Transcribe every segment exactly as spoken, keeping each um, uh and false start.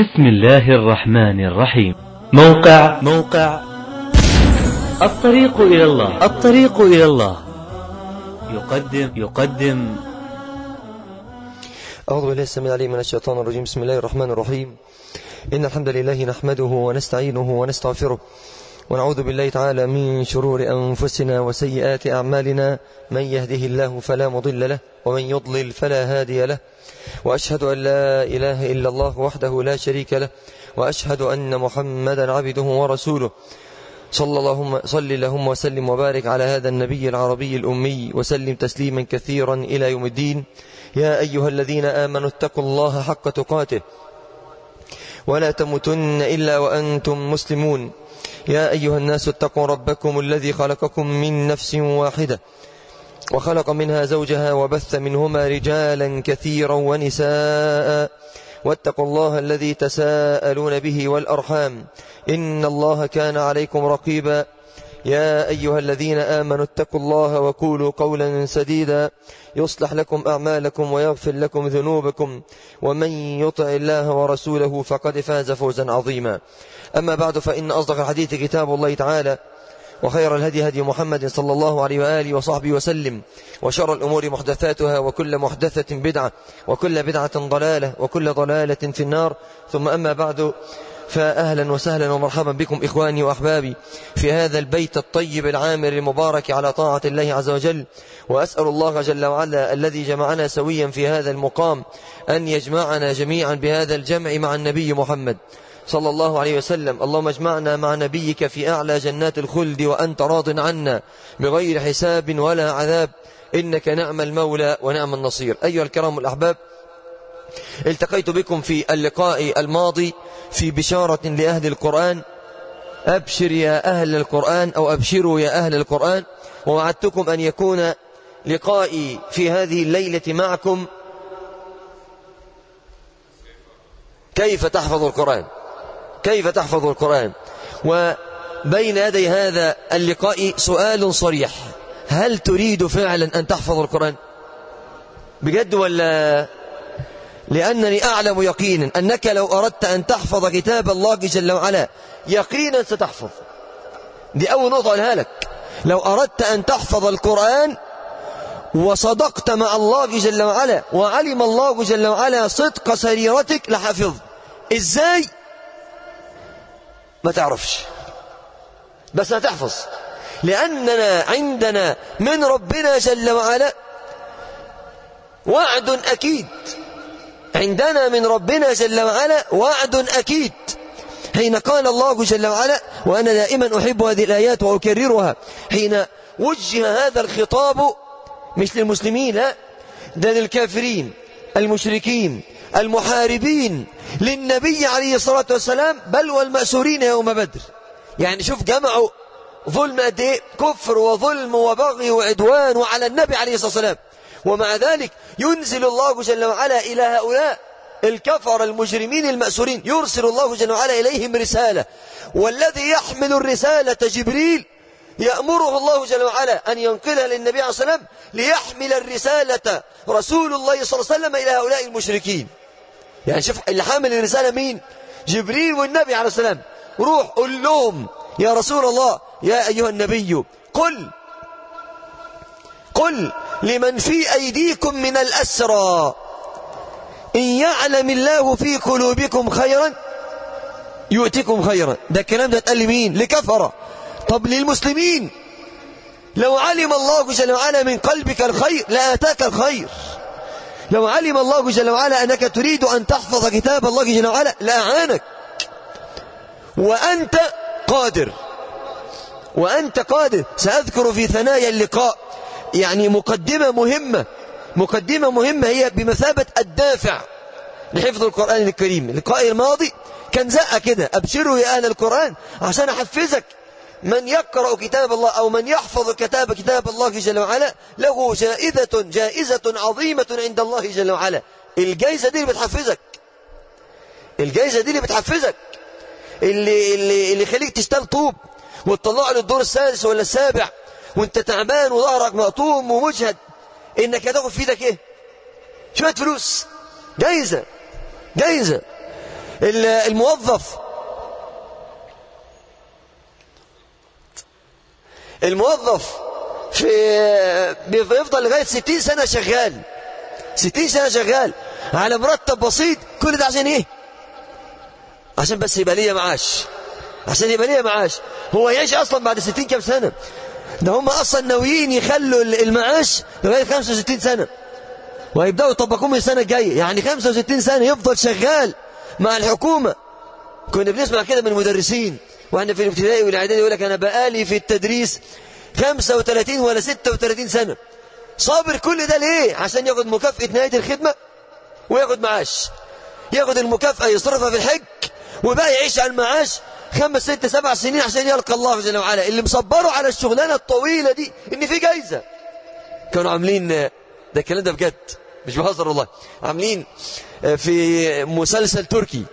بسم الله الرحمن الرحيم. موقع موقع الطريق إلى الله الطريق إلى الله يقدم يقدم أعوذ بالله السميع العليم من الشيطان الرجيم. بسم الله الرحمن الرحيم. إن الحمد لله نحمده ونستعينه ونستغفره ونعوذ بالله تعالى من شرور أنفسنا وسيئات أعمالنا. من يهده الله فلا مضل له ومن يضلل فلا هادي له، وأشهد أن لا إله إلا الله وحده لا شريك له، وأشهد أن محمدا عبده ورسوله. صلى اللهم صل اللهم وسلم وبارك على هذا النبي العربي الأمي وسلم تسليما كثيرا إلى يوم الدين. يا أيها الذين آمنوا اتقوا الله حق تقاته ولا تموتن إلا وأنتم مسلمون. يا أيها الناس اتقوا ربكم الذي خلقكم من نفس واحدة وخلق منها زوجها وبث منهما رجالا كثيرا ونساء، واتقوا الله الذي تساءلون به والأرحام إن الله كان عليكم رقيبا. يا أيها الذين آمنوا اتقوا الله وقولوا قولا سديدا يصلح لكم أعمالكم ويغفر لكم ذنوبكم، ومن يطع الله ورسوله فقد فاز فوزا عظيما. أما بعد، فإن أصدق الحديث كتاب الله تعالى، وخير الهدي هدي محمد صلى الله عليه وآله وصحبه وسلم، وشر الأمور محدثاتها، وكل محدثة بدعة، وكل بدعة ضلالة، وكل ضلالة في النار. ثم أما بعد، فأهلا وسهلا ومرحبا بكم إخواني وأحبابي في هذا البيت الطيب العامر المبارك على طاعة الله عز وجل. وأسأل الله جل وعلا الذي جمعنا سويا في هذا المقام أن يجمعنا جميعا بهذا الجمع مع النبي محمد صلى الله عليه وسلم. اللهم اجمعنا مع نبيك في أعلى جنات الخلد وأنت راض عنا بغير حساب ولا عذاب، إنك نعم المولى ونعم النصير. أيها الكرام الأحباب، التقيت بكم في اللقاء الماضي في بشارة لأهل القرآن. أبشر يا أهل القرآن أو أبشروا يا أهل القرآن، ووعدتكم أن يكون لقائي في هذه الليلة معكم كيف تحفظ القرآن كيف تحفظ القرآن. وبين يدي هذا اللقاء سؤال صريح: هل تريد فعلا أن تحفظ القرآن بجد ولا؟ لأنني أعلم يقينا أنك لو أردت أن تحفظ كتاب الله جل وعلا يقينا ستحفظ. دي أول نقطة أقولها لك. لو أردت أن تحفظ القرآن وصدقت مع الله جل وعلا وعلم الله جل وعلا صدق سريرتك لحفظ. إزاي؟ ما تعرفش، بس هتحفظ، لأننا عندنا من ربنا جل وعلا وعد أكيد. عندنا من ربنا جل وعلا وعد أكيد حين قال الله جل وعلا: وأنا دائما أحب هذه الآيات وأكررها، حين وجه هذا الخطاب مش للمسلمين، لا، ده للكافرين المشركين المحاربين للنبي عليه الصلاة والسلام، بل والمأسورين يوم بدر. يعني شوف جمعوا ظلم قد ايه، كفر وظلم وبغي وعدوان وعلى النبي عليه الصلاة والسلام، ومع ذلك ينزل الله جل وعلا إلى هؤلاء الكفر المجرمين المأسورين، يرسل الله جل وعلا إليهم رسالة، والذي يحمل الرسالة جبريل يأمره الله جل وعلا أن ينقلها للنبي عليه الصلاة والسلام ليحمل الرسالة رسول الله صلى الله عليه وسلم إلى هؤلاء المشركين. يعني شوف اللي حامل الرسالة مين؟ جبريل والنبي عليه الصلاة والسلام. روح قل لهم يا رسول الله، يا أيها النبي، قل قل لمن في أيديكم من الأسرى إن يعلم الله في قلوبكم خيرا يؤتكم خيرا. ده الكلام ده اتقال لمين؟ لكفرة. طب للمسلمين، لو علم الله جل وعلا من قلبك الخير لآتاك الخير. لو علم الله جل وعلا أنك تريد أن تحفظ كتاب الله جل وعلا لأعانك، وأنت قادر وأنت قادر. سأذكر في ثنايا اللقاء يعني مقدمة مهمة مقدمة مهمة هي بمثابة الدافع لحفظ القرآن الكريم. اللقاء الماضي كان زقة كده: أبشروا يا أهل القرآن، عشان أحفزك. من يقرأ كتاب الله أو من يحفظ كتاب كتاب الله جل وعلا له جائزة جائزة عظيمة عند الله جل وعلا. الجائزة دي اللي بتحفزك الجائزة دي اللي بتحفزك اللي اللي اللي خليك تشتغل طوب وتطلع للدور السادس ولا السابع وانت تعبان وظهرك مقطوم ومجهد، انك هتاخد في ايدك ايه؟ شوية فلوس. جائزة جائزة الموظف الموظف في بيفضل لغاية ستين سنة شغال، ستين سنة شغال على مرتب بسيط. كل ده عشان ايه؟ عشان بس يبقى ليه معاش، عشان يبقى ليه معاش. هو يعيش اصلا بعد ستين كام سنة؟ ده هم اصلا ناويين يخلوا المعاش لغاية خمسة وستين سنة، وهيبدأوا يطبقوه من السنة الجاية. يعني خمسة وستين سنة يفضل شغال مع الحكومة. كنا بنسمع كده من المدرسين واحنا في الابتدائي والاعدادي، يقول لك انا بقالي في التدريس خمسة وثلاثين ولا ستة وثلاثين سنة. صابر كل ده ليه؟ عشان ياخد مكافأة نهاية الخدمة وياخد معاش، ياخد المكافأة يصرفها في الحج وبقى يعيش على المعاش خمس ست سبع سنين عشان يلقى الله جل وعلا. اللي مصبروا على الشغلانة الطويلة دي ان في جايزة. كانوا عاملين ده، الكلام ده بجد مش بهزر والله، عاملين في مسلسل تركي،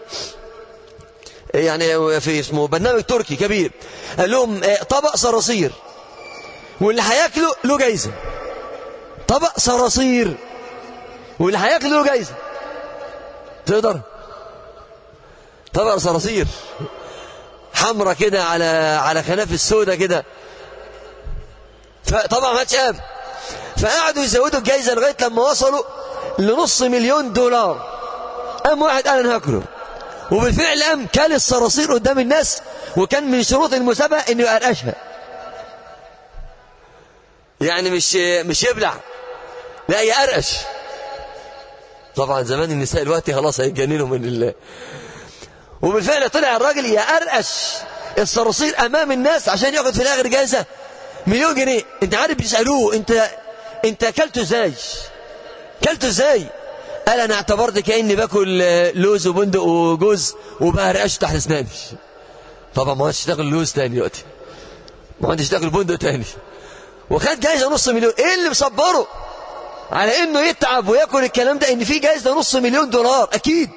يعني في اسمه برنامج تركي كبير، قال لهم طبق صراصير واللي هياكله له جايزة. طبق صراصير واللي هياكله له جايزة. تقدر طبق صراصير حمرة كده على على خناف السودة كده، فطبعا ما قام، فقعدوا يزودوا الجايزة لغاية لما وصلوا لنص مليون دولار. قام واحد قال انا هاكله، وبالفعل قام كل الصراصير قدام الناس، وكان من شروط المسابقة انه يقرقشها، يعني مش مش يبلع، لا يقرقش. طبعا زمان النساء الوقت خلاص هيتجننوا من الله. وبالفعل طلع الراجل يقرقش الصراصير امام الناس عشان ياخد في الاخر جائزة مليون جنيه. انت عارف بيسألوه انت انت اكلته ازاي؟ اكلته ازاي؟ قال انا اعتبرت كأني باكل لوز وبندق وجوز وبقرقش تحت اسناني. طبعا ما عادش تاكل لوز تاني دلوقتي، ما عادش تاكل بندق تاني، وخد جايزة نص مليون. ايه اللي مصبره على انه يتعب وياكل الكلام ده؟ ان في جايزة نص مليون دولار اكيد.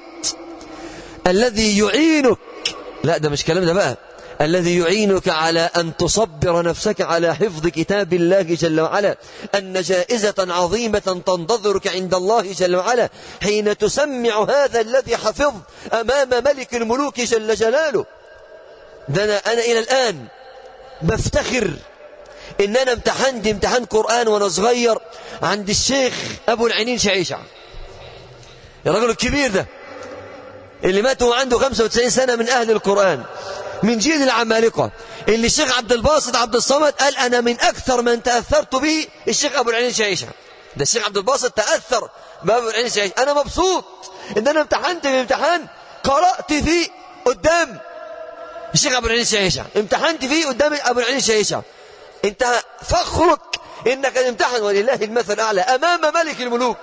الذي يعينك، لا ده مش كلام ده بقى، الذي يعينك على أن تصبر نفسك على حفظ كتاب الله جل وعلا، أن جائزة عظيمة تنتظرك عند الله جل وعلا حين تسمع هذا الذي حفظ أمام ملك الملوك جل جلاله. ده أنا, أنا إلى الآن بفتخر إن أنا امتحنت امتحان قرآن وأنا صغير عند الشيخ أبو العينين شعيشع، الرجل الكبير ده اللي مات وعنده خمسة وتسعين سنة، من أهل القرآن، من جيل العمالقة، اللي الشيخ عبد الباسط عبد الصمد قال أنا من أكثر من تأثرت به الشيخ أبو العينين شعيشع. ده الشيخ عبد الباسط تأثر بأبو العينين شعيشع. أنا مبسوط إن أنا امتحنت في امتحان قرأت فيه قدام الشيخ أبو العينين شعيشع، امتحنت فيه قدام أبو العينين شعيشع. أنت فخرك إنك تمتحن ولله المثل الأعلى أمام ملك الملوك،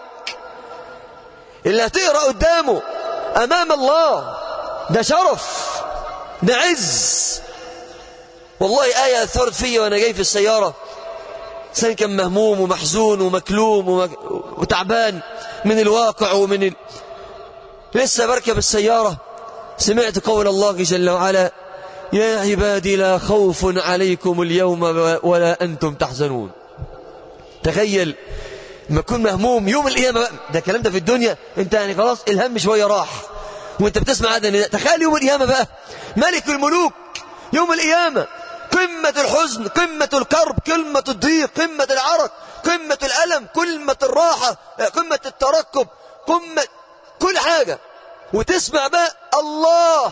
اللي هتقرأ قدامه أمام الله. ده شرف، ده عز. والله آية أثرت فيا وأنا جاي في السيارة. سن كان مهموم ومحزون ومكلوم ومك... وتعبان من الواقع ومن ال... لسه بركب السيارة سمعت قول الله جل وعلا يا عبادي لا خوف عليكم اليوم ولا أنتم تحزنون. تخيل ما تكون مهموم يوم القيامة، ده الكلام ده في الدنيا انت يعني خلاص الهم شوية راح وانت بتسمع هذا النداء. تخيل يوم القيامة بقى، ملك الملوك يوم القيامة، قمة الحزن، قمة الكرب، قمة الضيق، قمة العرق، قمة الألم، قمة الراحة، قمة الترقب، قمة كل حاجة. وتسمع بقى الله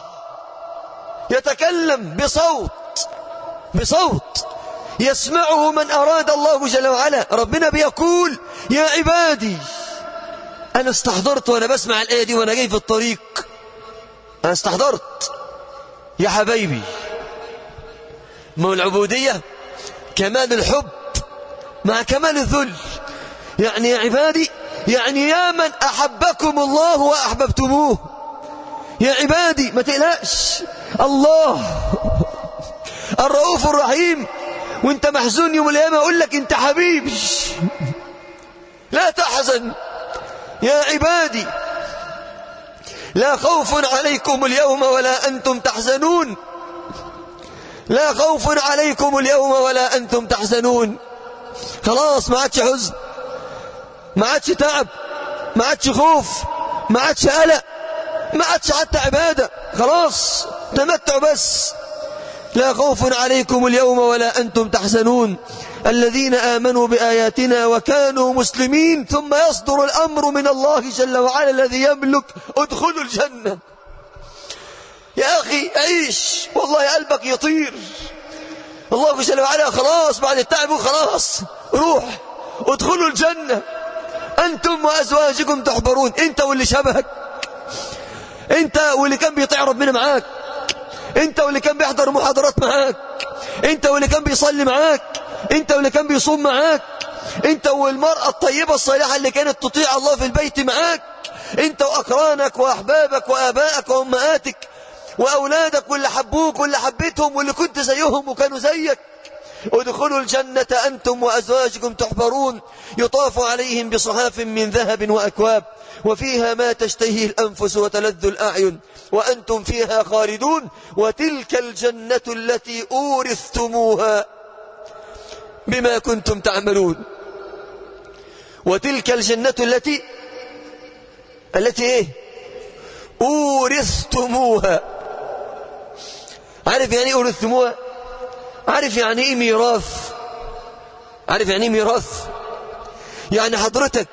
يتكلم بصوت بصوت يسمعه من أراد الله جل وعلا. ربنا بيقول يا عبادي. أنا استحضرت وأنا بسمع الآية دي وأنا جاي في الطريق، أنا استحضرت يا حبايبي ما العبودية كمال الحب مع كمال الذل. يعني يا عبادي يعني يا من أحبكم الله وأحببتموه. يا عبادي ما تقلقش، الله الرؤوف الرحيم. وانت محزون يوم القيامة اقول لك انت حبيبي لا تحزن. يا عبادي لا خوف عليكم اليوم ولا أنتم تحزنون. لا خوف عليكم اليوم ولا أنتم تحزنون. خلاص ما عادش حزن، ما عادش تعب، ما عادش خوف، ما عادش قلق، ما عادش حتى عبادة، خلاص تمتع بس. لا خوف عليكم اليوم ولا أنتم تحزنون الذين آمنوا بآياتنا وكانوا مسلمين. ثم يصدر الأمر من الله جل وعلا الذي يملك ادخلوا الجنة. يا أخي عيش والله قلبك يطير. الله جل وعلا خلاص بعد التعب خلاص روح ادخلوا الجنة أنتم وأزواجكم تحبرون. أنت واللي شبهك، أنت واللي كان بيطيع ربنا معاك، أنت واللي كان بيحضر محاضرات معاك، أنت واللي كان بيصلي معاك، أنت واللي كان بيصوم معاك، أنت والمرأة الطيبة الصالحة اللي كانت تطيع الله في البيت معاك، أنت وأقرانك وأحبابك وآبائك وأمهاتك وأولادك واللي حبوك واللي حبيتهم واللي كنت زيهم وكانوا زيك. ادخلوا الجنة أنتم وأزواجكم تحبرون يطاف عليهم بصحاف من ذهب وأكواب وفيها ما تشتهيه الأنفس وتلذ الأعين وأنتم فيها خالدون وتلك الجنة التي أورثتموها بما كنتم تعملون. وتلك الجنة التي التي إيه أورثتموها. عارف يعني إيه أورثتموها؟ عارف يعني إيه ميراث؟ عارف يعني إيه ميراث؟ يعني حضرتك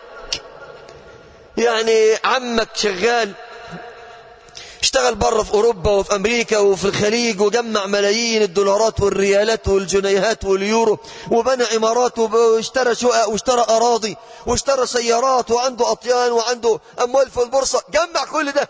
يعني عمك شغال اشتغل بره في أوروبا وفي أمريكا وفي الخليج وجمع ملايين الدولارات والريالات والجنيهات واليورو وبنى عمارات واشترى شقق واشترى أراضي واشترى سيارات وعنده أطيان وعنده أموال في البورصة، جمع كل ده.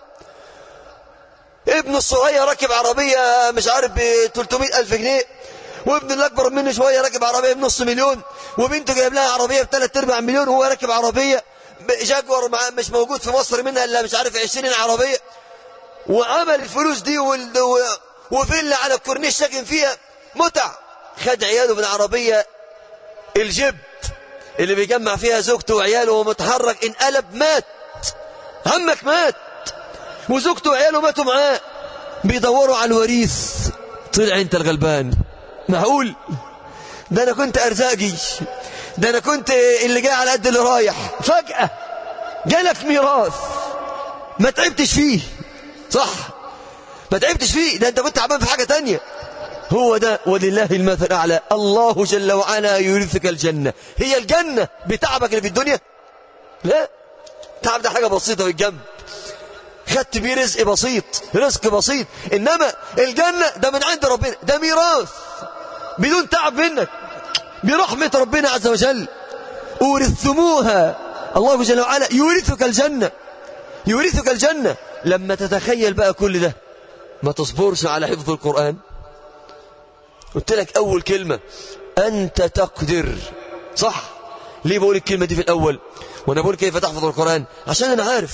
ابن الصغير راكب عربية مش عارف ب ثلاثمائة ألف جنيه، وابن الأكبر منه شوية راكب عربية بنص مليون، وبنته جايب لها عربية بثلاث أرباع مليون وهو راكب عربية جاكور مش موجود في مصر منها إلا مش عارف عشرين عربية، وعمل الفلوس دي وفيلا على الكورنيش ساكن فيها متع. خد عياله بالعربية الجيب اللي بيجمع فيها زوجته وعياله ومتحرك، انقلب مات. همك مات وزوجته وعياله ماتوا معاه، بيدوروا على الوريث. طلع انت الغلبان. معقول؟ ده انا كنت ارزاقي، ده انا كنت اللي جاي على قد اللي رايح، فجأة جالك ميراث ما تعبتش فيه. صح ما تعبتش فيه، ده انت كنت تعبان في حاجة تانية. هو ده ولله المثل الأعلى. الله جل وعلا يورثك الجنة. هي الجنة بتعبك اللي في الدنيا؟ لا، تعب ده حاجة بسيطة في الجنب، خدت بيه رزق بسيط، رزق بسيط. إنما الجنة ده من عند ربنا، ده ميراث بدون تعب منك برحمة ربنا عز وجل. أورثتموها. الله جل وعلا يورثك الجنة، يورثك الجنة. لما تتخيل بقى كل ده ما تصبرش على حفظ القرآن. قلت لك أول كلمة أنت تقدر. صح؟ ليه بقول الكلمة دي في الأول وأنا بقول كيف تحفظ القرآن؟ عشان أنا عارف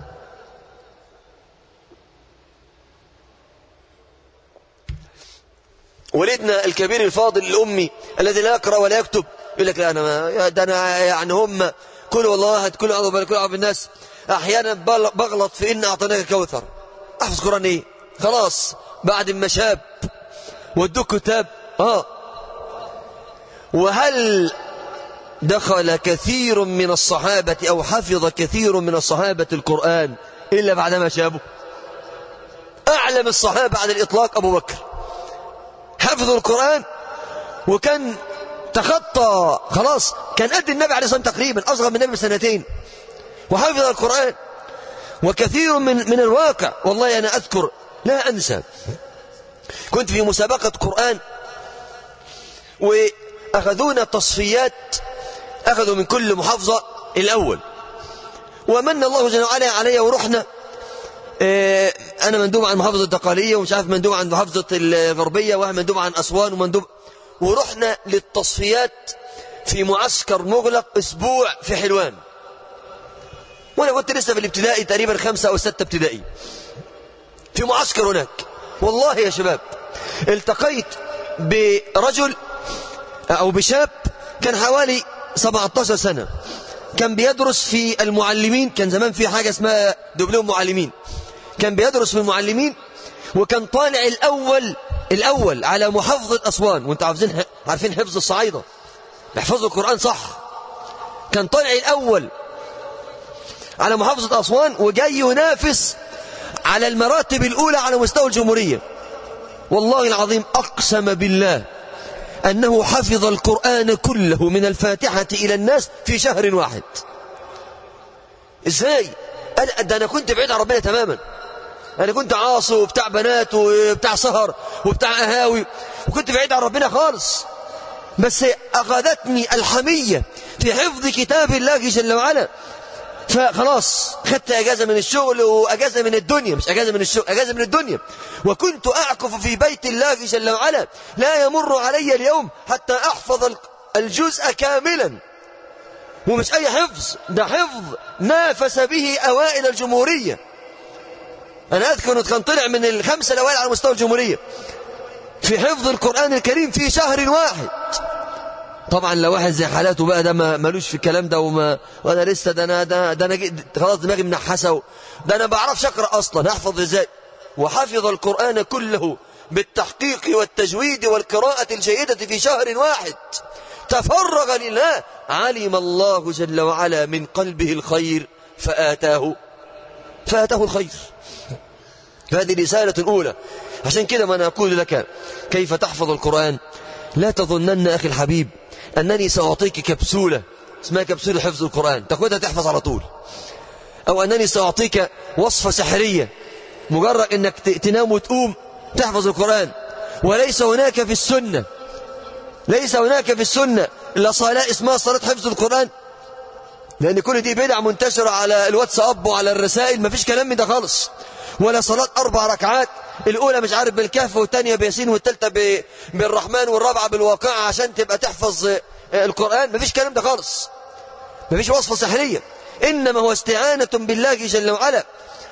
ولدنا الكبير الفاضل الأمي الذي لا يقرأ ولا يكتب يقول لك لا أنا ما ده أنا يعني هم كل والله كل أعوذ بالله كل أعوذ بالناس. أحيانا بغلط في إن أعطيناك الكوثر. أحفظ قرآن إيه؟ خلاص بعد ما شاب ودوك كتاب. آه وهل دخل كثير من الصحابة أو حفظ كثير من الصحابة القرآن إلا بعدما شابوا؟ أعلم الصحابة على الإطلاق أبو بكر، حفظ القرآن وكان تخطى خلاص، كان قد النبي عليه الصلاة والسلام تقريبا، أصغر من النبي بسنتين، وحفظ القرآن. وكثير من من الواقع والله أنا أذكر لا أنسى، كنت في مسابقة قرآن وأخذونا تصفيات، أخذوا من كل محافظة الأول، ومن الله جل وعلا علي ورحنا. اه أنا مندوب عن محافظة الدقالية ومش عارف مندوب عن محافظة الغربية وواحد مندوب عن أسوان ومندوب، ورحنا للتصفيات في معسكر مغلق أسبوع في حلوان، وأنا كنت لسه في الابتدائي تقريبا خمسة أو ستة ابتدائي في معسكر هناك. والله يا شباب التقيت برجل أو بشاب كان حوالي سبعة عشر سنة، كان بيدرس في المعلمين، كان زمان في حاجة اسمها دبلوم معلمين، كان بيدرس في المعلمين وكان طالع الأول الأول على محافظة أسوان. وانت عارفين عارفين حفظ الصعايدة بيحفظوا القرآن صح، كان طالع الأول على محافظة أسوان وجاي ينافس على المراتب الأولى على مستوى الجمهورية. والله العظيم أقسم بالله أنه حفظ القرآن كله من الفاتحة إلى الناس في شهر واحد. إزاي؟ أنا, ده أنا كنت بعيد عن ربنا تماما. أنا كنت عاصي وبتاع بنات وبتاع سهر وبتاع أهاوي، وكنت بعيد عن ربنا خالص، بس أخذتني الحمية في حفظ كتاب الله جل وعلا، فخلاص خدت أجازة من الشغل وأجازة من الدنيا، مش أجازة من الشغل، أجازة من الدنيا، وكنت أعكف في بيت الله جل وعلا، لا يمر علي اليوم حتى أحفظ الجزء كاملا. ومش أي حفظ، ده حفظ نافس به أوائل الجمهورية. أنا أذكر أنه كان طلع من الخمسة الأوائل على مستوى الجمهورية في حفظ القرآن الكريم في شهر واحد. طبعا لو واحد زي حالاته بقى ده ما ملوش في الكلام ده، وما وانا لسه ده انا ده, ده انا خلاص دماغي منحسه، ده انا بعرفش اقرا اصلا، احفظ ازاي؟ وحفظ القرآن كله بالتحقيق والتجويد والقراءة الجيدة في شهر واحد. تفرغ لله، علم الله جل وعلا من قلبه الخير فآتاه فآتاه الخير. هذه رسالة أولى. عشان كده ما أنا أقول لك كيف تحفظ القرآن. لا تظنن أخي الحبيب أنني سأعطيك كبسولة اسمها كبسولة حفظ القرآن تأخذها تحفظ على طول، أو أنني سأعطيك وصفة سحرية مجرد أنك تنام وتقوم تحفظ القرآن. وليس هناك في السنة ليس هناك في السنة إلا صلاة اسمها صلاة حفظ القرآن، لأن كل دي بدع منتشرة على الواتساب وعلى الرسائل. ما فيش كلام من ده خالص. ولا صلاة أربع ركعات، الأولى مش عارف بالكهف والثانية بياسين والثالثة بالرحمن والرابعة بالواقعة عشان تبقى تحفظ القرآن. ما فيش كلام ده خالص. ما فيش وصفة سحرية، إنما هو استعانة بالله جل وعلا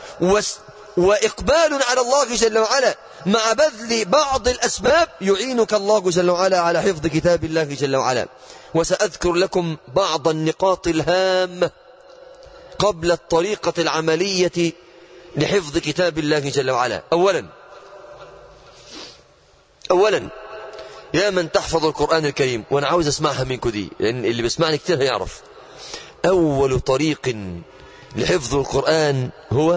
وإقبال على الله جل وعلا مع بذل بعض الأسباب يعينك الله جل وعلا على حفظ كتاب الله جل وعلا. وسأذكر لكم بعض النقاط الهامة قبل الطريقة العملية لحفظ كتاب الله جل وعلا. أولا أولا يا من تحفظ القرآن الكريم، وأنا عاوز أسمعها منكم دي لأن اللي بيسمعني كتير هيعرف. أول طريق لحفظ القرآن هو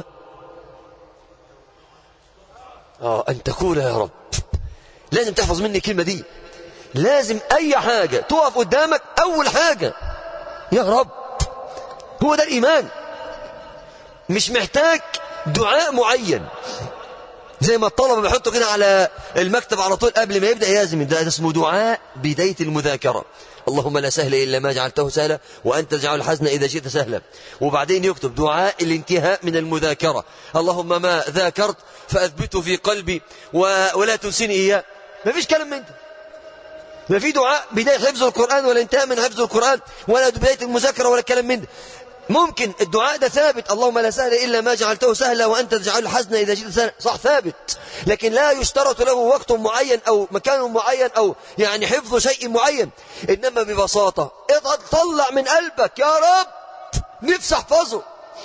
آه أن تقول يا رب. لازم تحفظ مني الكلمة دي. لازم أي حاجة تقف قدامك أول حاجة يا رب. هو ده الإيمان. مش محتاج دعاء معين زي ما الطلبة بيحطوا كده على المكتب على طول قبل ما يبدأ لازم ده اسمه دعاء بداية المذاكرة. اللهم لا سهل إلا ما جعلته سهلا وأنت تجعل الحزن إذا شئت سهلا. وبعدين يكتب دعاء الانتهاء من المذاكرة، اللهم ما ذاكرت فأثبته في قلبي ولا تنسني إياه. ما فيش كلام من ده. ما في دعاء بداية حفظ القرآن ولا انتهاء من حفظ القرآن ولا بداية المذاكرة ولا كلام من ده. ممكن الدعاء ده ثابت، اللهم لا سهل إلا ما جعلته سهلا وأنت تجعل الحزن إذا جئت سهلا، صح ثابت، لكن لا يشترط له وقت معين أو مكان معين أو يعني حفظ شيء معين. إنما ببساطة طلع من قلبك يا رب نفسي احفظه.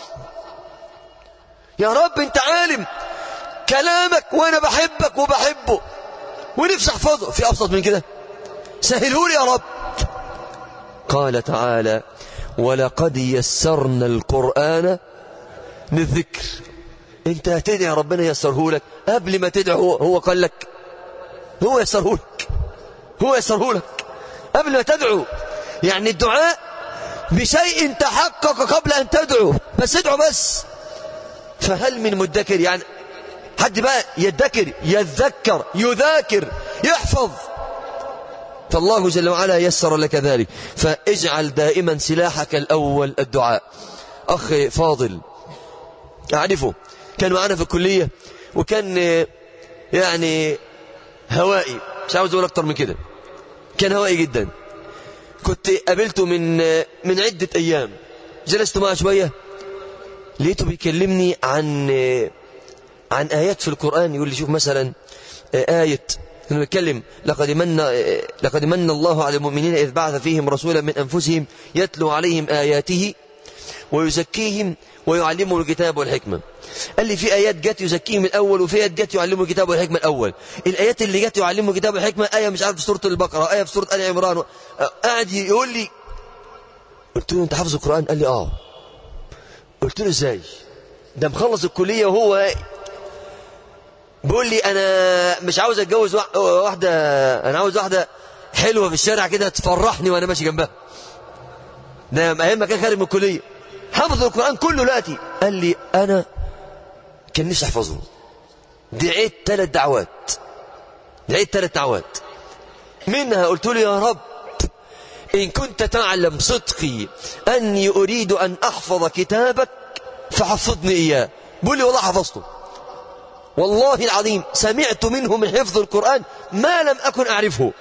يا رب أنت عالم كلامك وأنا بحبك وبحبه ونفسي احفظه. في أبسط من كده؟ سهلهولي يا رب. قال تعالى ولقد يسرنا القرآن للذكر. انت هتدعي ربنا يسره لك قبل ما تدعو. هو قال لك هو يسره لك هو يسره لك قبل ما تدعو. يعني الدعاء بشيء تحقق قبل أن تدعو، بس ادعو بس. فهل من مدكر؟ يعني حد بقى يدكر يذكر يذاكر يحفظ؟ فالله جل وعلا يسر لك ذلك. فاجعل دائما سلاحك الأول الدعاء. أخ فاضل أعرفه كان معنا في الكلية وكان يعني هوائي، مش عاوز أقول أكتر من كده، كان هوائي جدا. كنت قابلته من من عدة أيام، جلست معه شوية لقيته بيكلمني عن عن آيات في القرآن. يقول لي شوف مثلا آية انه يتكلم لقد من لقد من الله على المؤمنين إذ بعث فيهم رسولا من أنفسهم يتلو عليهم آياته ويزكيهم ويعلمهم الكتاب والحكمة. قال لي في آيات جت يزكيهم الأول وفي آيات جت يعلمهم الكتاب والحكمة الأول. الآيات اللي جت يعلمهم الكتاب والحكمة آية مش عارف في سورة البقرة، آية في سورة آل عمران. قاعد يقول لي، قلت له أنت حافظ القرآن؟ قال لي آه. قلت له إزاي؟ ده مخلص الكلية وهو بيقول لي انا مش عاوز اتجوز واحده، انا عاوز واحده حلوه في الشارع كده تفرحني وانا ماشي جنبها. ده ايام ما كان خارج من الكليه، حفظ القران كله دلوقتي. قال لي انا كان نفسي احفظه، دعيت ثلاث دعوات دعيت ثلاث دعوات منها قلت له يا رب إن كنت تعلم صدقي أني أريد أن أحفظ كتابك فحفظني إياه. بقول لي والله حفظته، والله العظيم سمعت منه من حفظ القرآن ما لم أكن أعرفه.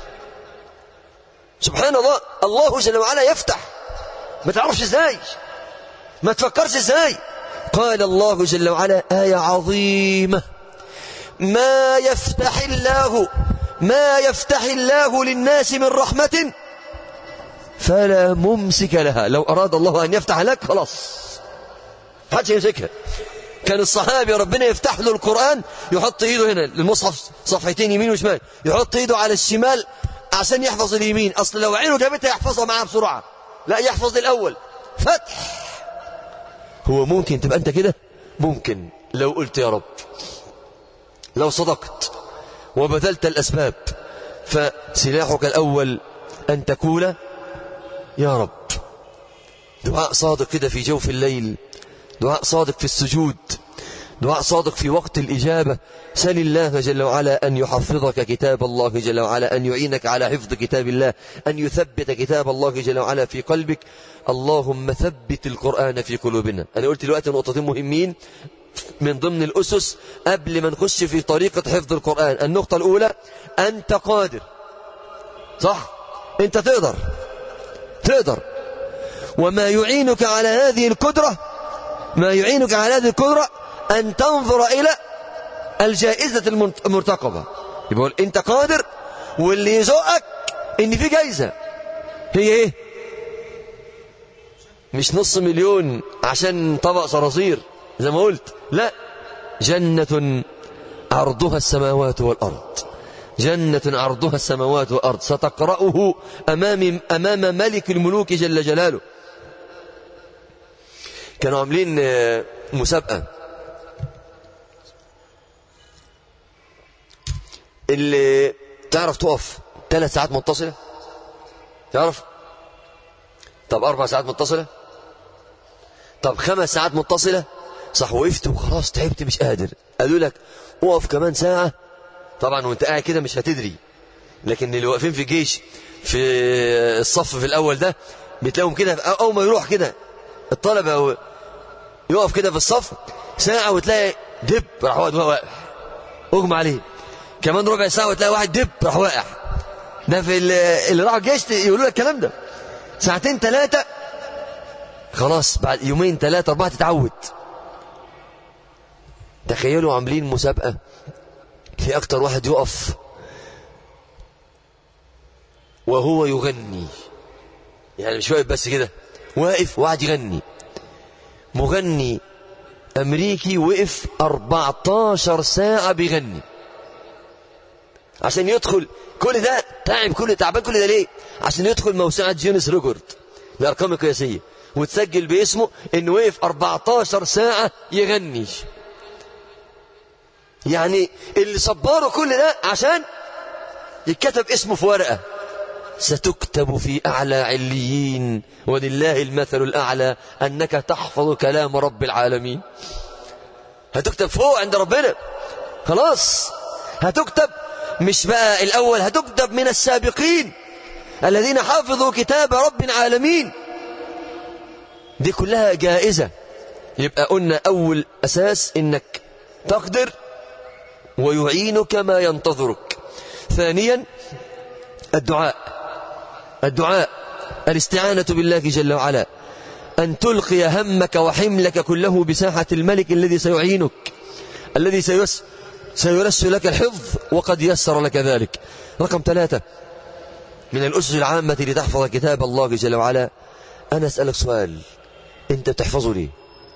سبحان الله، الله جل وعلا يفتح، ما تعرفش إزاي، ما تفكرش إزاي. قال الله جل وعلا آية عظيمة: ما يفتح الله ما يفتح الله للناس من رحمة فلا ممسك لها. لو أراد الله أن يفتح لك خلاص محدش يمسكها. كان الصحابي ربنا يفتح له القرآن يحط ايده هنا المصحف صفحتين يمين وشمال، يحط ايده على الشمال عشان يحفظ اليمين. اصل لو عينه جابتها يحفظها معاه بسرعة، لا يحفظ الاول فتح. هو ممكن تبقى انت كده؟ ممكن لو قلت يا رب، لو صدقت وبذلت الاسباب. فسلاحك الاول ان تقول يا رب. دعاء صادق كده في جوف الليل، دعاء صادق في السجود، دعاء صادق في وقت الإجابة. سل الله جل وعلا أن يحفظك كتاب الله جل وعلا، أن يعينك على حفظ كتاب الله، أن يثبت كتاب الله جل وعلا في قلبك. اللهم ثبت القرآن في قلوبنا. أنا قلت دلوقتي نقطتين مهمين من ضمن الأسس قبل ما نخش في طريقة حفظ القرآن. النقطة الأولى أنت قادر، صح؟ أنت تقدر تقدر وما يعينك على هذه القدرة ما يعينك على هذه القدرة أن تنظر إلى الجائزة المرتقبة. يقول أنت قادر، واللي يزقك إن في جائزة. هي إيه؟ مش نص مليون عشان طبق صراصير زي ما قلت، لا، جنة عرضها السماوات والأرض، جنة عرضها السماوات والأرض ستقرأه أمام أمام ملك الملوك جل جلاله. كانوا عاملين مسابقة، اللي تعرف تقف ثلاث ساعات متصلة تعرف؟ طب أربع ساعات متصلة؟ طب خمس ساعات متصلة؟ صح، وقفت وخلاص تعبت مش قادر، قالوا لك وقف كمان ساعة. طبعا وانت قاعد كده مش هتدري، لكن اللي واقفين في الجيش في الصف في الأول ده بتلاقيهم كده أول ما يروح كده الطلبة يقف كده في الصف ساعة وتلاقي دب راح واقع اغمى عليه، كمان ربع ساعة وتلاقي واحد دب راح واقع. ده في اللي راح الجيش يقولوا لك الكلام ده. ساعتين ثلاثة خلاص، بعد يومين ثلاثة أربعة تتعود. تخيلوا عاملين مسابقة في أكتر واحد يقف وهو يغني، يعني مش واقف بس كده، واقف وقاعد يغني. مغني أمريكي وقف أربعتاشر ساعة بيغني عشان يدخل. كل ده تعب، كل تعبان، كل ده ليه؟ عشان يدخل موسوعة جينيس ريكورد للأرقام القياسية وتسجل باسمه إنه وقف أربعتاشر ساعة يغني. يعني اللي صبره كل ده عشان يتكتب اسمه في ورقة ستكتب في أعلى عليين ولله المثل الأعلى أنك تحفظ كلام رب العالمين. هتكتب فوق عند ربنا خلاص، هتكتب مش بقى الأول، هتكتب من السابقين الذين حافظوا كتاب رب العالمين. دي كلها جائزة. يبقى قلنا أول أساس إنك تقدر ويعينك ما ينتظرك. ثانيا الدعاء الدعاء الاستعانة بالله جل وعلا، أن تلقي همك وحملك كله بساحة الملك الذي سيعينك، الذي سيس سيرس لك الحفظ وقد يسر لك ذلك. رقم ثلاثة من الأسس العامة لتحفظ كتاب الله جل وعلا، أنا أسألك سؤال، أنت بتحفظه ليه؟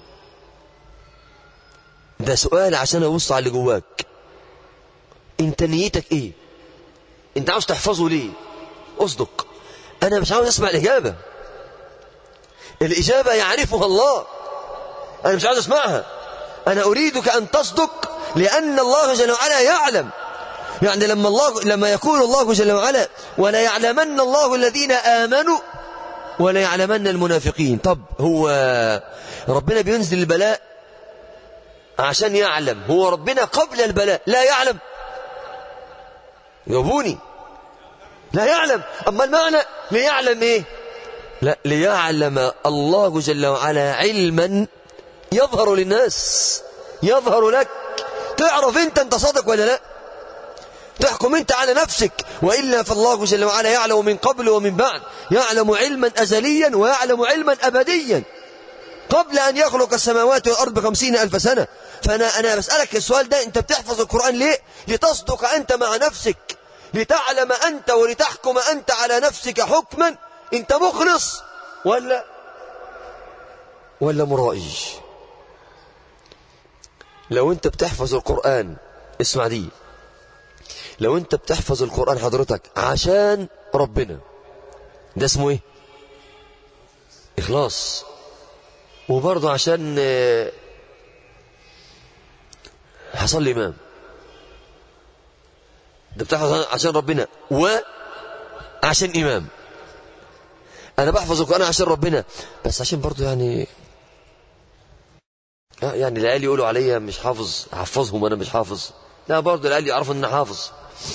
ده سؤال عشان أبص على اللي جواك. أنت نيتك إيه؟ أنت عاوز تحفظه ليه؟ أصدق. أنا مش عاوز أسمع الإجابة، الإجابة يعرفها الله، أنا مش عاوز أسمعها. أنا أريدك أن تصدق لأن الله جل وعلا يعلم. يعني لما الله لما يقول الله جل وعلا ولا يعلمن الله الذين آمنوا ولا يعلمن المنافقين. طب هو ربنا بينزل البلاء عشان يعلم؟ هو ربنا قبل البلاء لا يعلم؟ يجاوبوني. لا يعلم. أما المعنى ليعلم إيه؟ لا، ليعلم الله جل وعلا علما يظهر للناس، يظهر لك، تعرف انت انت صادق ولا لا، تحكم انت على نفسك. وإلا فالله جل وعلا يعلم من قبل ومن بعد، يعلم علما أزليا ويعلم علما أبديا قبل أن يخلق السماوات والأرض بخمسين ألف سنة. فأنا أنا بسألك السؤال ده، أنت بتحفظ القرآن ليه؟ لتصدق أنت مع نفسك، لتعلم أنت ولتحكم أنت على نفسك حكما أنت مخلص ولا ولا مرائي. لو أنت بتحفظ القرآن، اسمع دي، لو أنت بتحفظ القرآن حضرتك عشان ربنا، ده اسمه إيه؟ إخلاص. وبرضه عشان حصل لي إمام، ده بتحفظ عشان ربنا وعشان إمام. أنا بحفظ القرآن عشان ربنا بس عشان برضه يعني يعني العيال يقولوا عليا مش حافظ، أحفظهم وأنا مش حافظ. لا، برضه العيال يعرفوا إن أنا حافظ.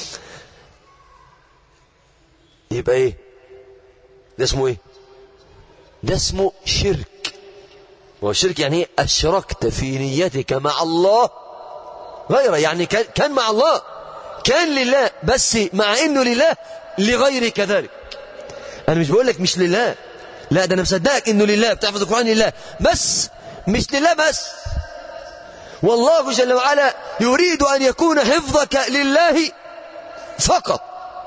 يبقى إيه ده؟ اسمه إيه؟ ده اسمه شرك. والشرك يعني إيه؟ أشركت في نيتك مع الله غيره. يعني كان, كان مع الله، كان لله بس مع إنه لله لغير كذلك. أنا مش بقول لك مش لله، لا، ده أنا مصدقك إنه لله، بتحفظ القرآن لله بس مش لله بس. والله جل وعلا يريد أن يكون حفظك لله فقط.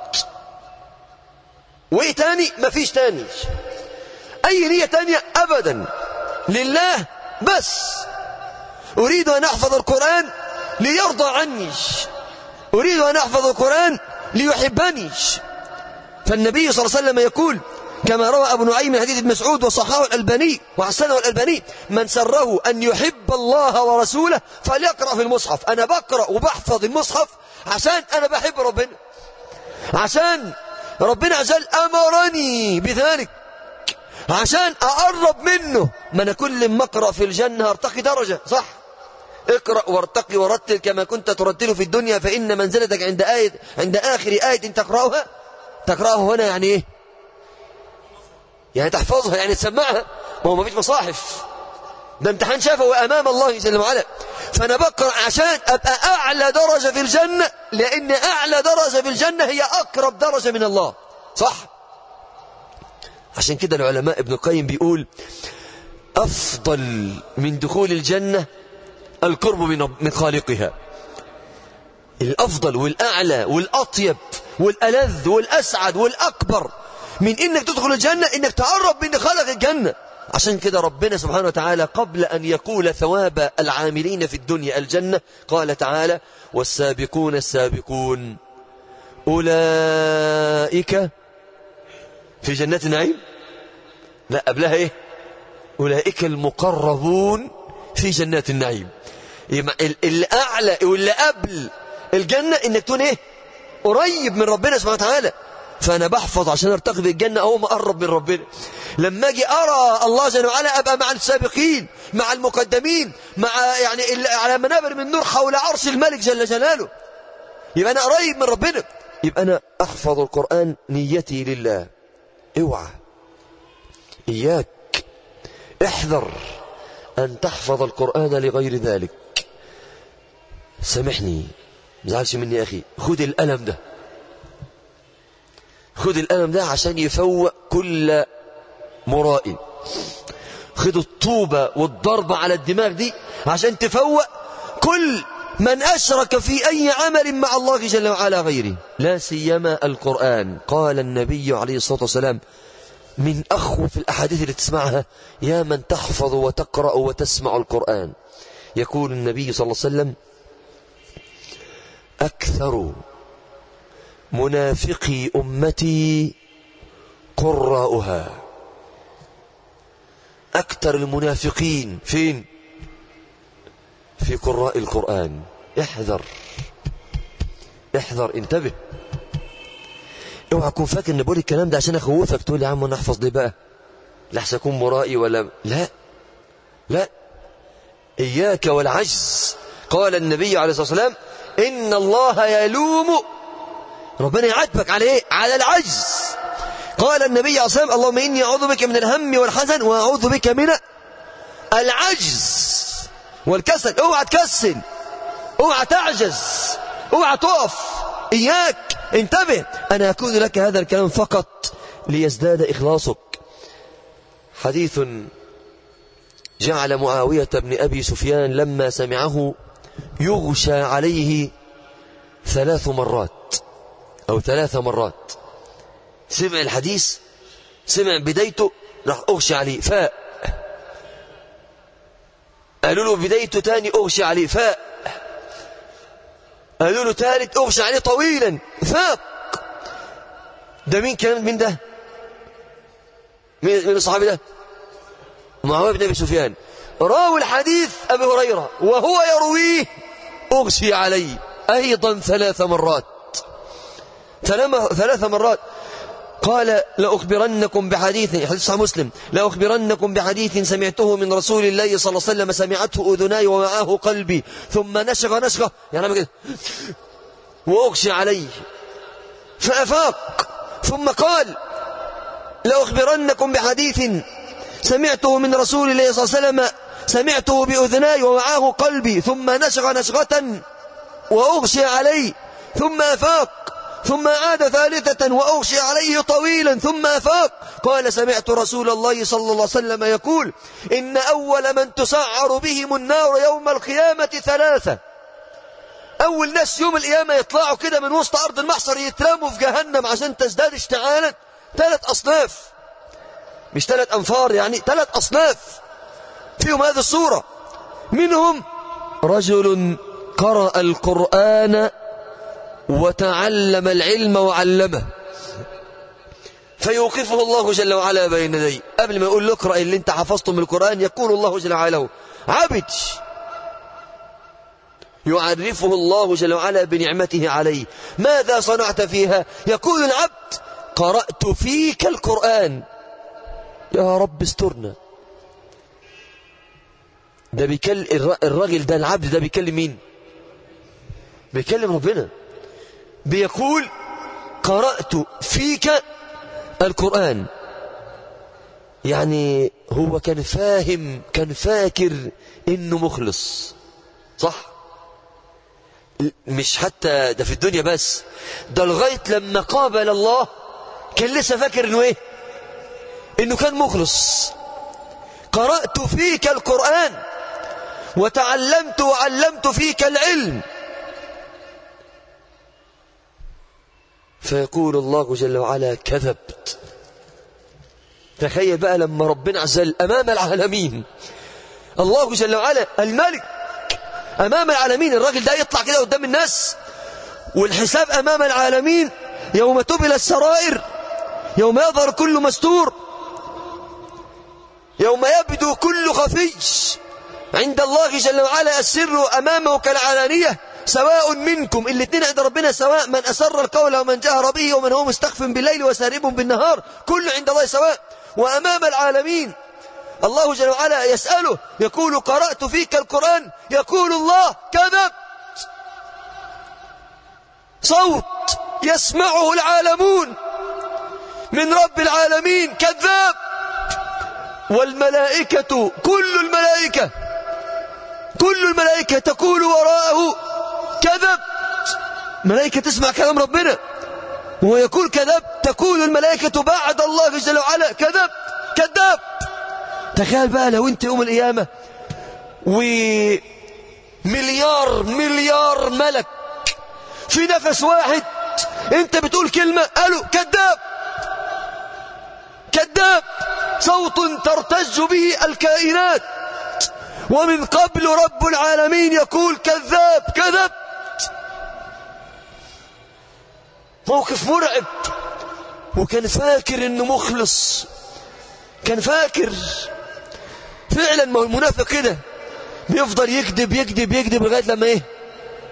وإيه تاني؟ مفيش تاني أي نية تانية أبدا، لله بس. أريد أن أحفظ القرآن ليرضى عني، أريد أن أحفظ القرآن ليحبني. فالنبي صلى الله عليه وسلم يقول كما روى أبو نعيم من حديث ابن مسعود وصححه الألباني وحسنه الألباني: من سره أن يحب الله ورسوله فليقرأ في المصحف. أنا بقرأ وبحفظ المصحف عشان أنا بحب ربنا، عشان ربنا عزل أمرني بذلك، عشان أقرب منه. ما أنا كل ما أقرأ في الجنة أرتقي درجة، صح؟ اقرأ وارتقي ورتل كما كنت ترتل في الدنيا فإن منزلتك عند آية عند آخر آية تقرأها تقرأها هنا. يعني إيه؟ يعني تحفظها، يعني تسمعها. ما هو ما فيش مصاحف، ده امتحان شفوي أمام الله جل وعلا. فأنا بقرأ عشان أبقى أعلى درجة في الجنة، لأن أعلى درجة في الجنة هي أقرب درجة من الله، صح؟ عشان كده العلماء ابن القيم بيقول أفضل من دخول الجنة القرب من من خالقها. الأفضل والأعلى والأطيب والألذ والأسعد والأكبر من إنك تدخل الجنة إنك تقرب من خالق الجنة. عشان كده ربنا سبحانه وتعالى قبل أن يقول ثواب العاملين في الدنيا الجنة قال تعالى: والسابقون السابقون أولئك في جنات النعيم. لا، قبلها إيه؟ أولئك المقربون في جنات النعيم. اللي أعلى واللي قبل الجنة إنك تكون إيه؟ قريب من ربنا سبحانه وتعالى. فأنا بحفظ عشان أرتقي بالجنة أو ما أقرب من ربنا. لما أجي أرى الله جل وعلا أبقى مع السابقين، مع المقدمين، مع يعني على منابر من نور حول عرش الملك جل جلاله. يبقى أنا قريب من ربنا، يبقى أنا أحفظ القرآن نيتي لله. اوعى، إياك، احذر أن تحفظ القرآن لغير ذلك. سامحني، مزعلش مني يا أخي، خد الألم ده، خد الألم ده عشان يفوق كل مرائي. خد الطوبة والضربة على الدماغ دي عشان تفوق كل من أشرك في أي عمل مع الله جل وعلا غيره، لا سيما القرآن. قال النبي عليه الصلاة والسلام من أخوف الأحاديث اللي تسمعها: يا من تحفظ وتقرأ وتسمع القرآن. يقول النبي صلى الله عليه وسلم: أكثر منافقي أمتي قراؤها. أكثر المنافقين فين؟ في قراء القرآن. احذر احذر انتبه. اوعى تكون فاكر ان بقول الكلام ده عشان اخوفك تقول يا عم انا احفظ ليه بقى لحسن اكون مرائي ولا لا لا. اياك والعجز. قال النبي عليه الصلاة والسلام ان الله يلوم، ربنا يعاتبك على ايه؟ على العجز. قال النبي عليه الصلاة والسلام اللهم اني اعوذ بك من الهم والحزن واعوذ بك من العجز والكسل. اوعى تكسل، اوعى تعجز، اوعى تقف. اياك انتبه. انا اكون لك هذا الكلام فقط ليزداد اخلاصك. حديث جعل معاوية بن ابي سفيان لما سمعه يغشى عليه ثلاث مرات او ثلاث مرات. سمع الحديث، سمع بدايته، راح اغشى عليه فاء. قالوا له بدايته تاني اغشى عليه فاء. قالوا له ثالث اغشى عليه طويلا فاق. ده مين كان من ده؟ مين من الصحابي ده؟ معاوية بن ابي سفيان. راوي الحديث ابي هريرة وهو يرويه اغشي عليه ايضا ثلاث مرات ثلاث مرات. قال لأخبرنكم بحديث، حديث صحيح مسلم، لأخبرنكم بحديث سمعته من رسول الله صلى الله عليه وسلم سمعته أذناي ومعه قلبي ثم نشغ نشغه يعني كده وأغشي عليه فأفاق. ثم قال لأخبرنكم بحديث سمعته من رسول الله صلى الله عليه وسلم سمعته بأذناي ومعه قلبي ثم نشغ نشغة وأغشي عليه ثم أفاق. ثم عاد ثالثة وأغشي عليه طويلا ثم أفاق. قال سمعت رسول الله صلى الله عليه وسلم يقول إن أول من تسعر بهم النار يوم القيامة ثلاثة. أول ناس يوم القيامة يطلعوا كده من وسط أرض المحشر يترموا في جهنم عشان تزداد اشتعالا. ثلاث أصناف، مش ثلاث أنفار، يعني ثلاث أصناف فيهم هذه الصورة. منهم رجل قرأ القرآن وتعلم العلم وعلمه فيوقفه الله جل وعلا بين يديه. قبل ما يقول له اقرأ اللي انت حفظته من القرآن يقول الله جل وعلا له عبد، يعرفه الله جل وعلا بنعمته عليه. ماذا صنعت فيها؟ يقول العبد قرأت فيك القرآن. يا رب استرنا. ده بيكلم الراجل ده، العبد ده بيكلم مين؟ بيكلم ربنا. بيقول قرأت فيك القرآن. يعني هو كان فاهم، كان فاكر انه مخلص، صح؟ مش حتى ده في الدنيا بس، ده لغاية لما قابل الله كان لسه فاكر انه ايه؟ انه كان مخلص. قرأت فيك القرآن وتعلمت وعلمت فيك العلم. فيقول الله جل وعلا كذبت. تخيل بقى لما ربنا عز وجل أمام العالمين، الله جل وعلا الملك أمام العالمين، الراجل ده يطلع كده قدام الناس والحساب أمام العالمين يوم تبل السرائر، يوم يظهر كل مستور، يوم يبدو كل خفي عند الله جل وعلا السر أمامه كالعلانية سواء منكم. الاثنين عند ربنا سواء، من أسر القول ومن جهر به ومن هو مستخف بالليل وسارب بالنهار، كل عند الله سواء. وأمام العالمين الله جل وعلا يسأله يقول قرأت فيك القرآن، يقول الله كذبت. صوت يسمعه العالمون من رب العالمين كذاب. والملائكة كل الملائكة كل الملائكة تقول وراءه كذب. ملائكة تسمع كلام ربنا وهو يقول كذب، تقول الملائكة بعد الله جل وعلا كذب كذاب. تخيل بقى لو انت يوم القيامة ومليار مليار ملك في نفس واحد انت بتقول كلمة قالوا كذاب كذاب. صوت ترتج به الكائنات ومن قبل رب العالمين يقول كذاب كذب. موقف مرعب. وكان فاكر انه مخلص، كان فاكر فعلا. ما هو المنافق كده بيفضل يكذب يكذب يكذب لغايه لما ايه؟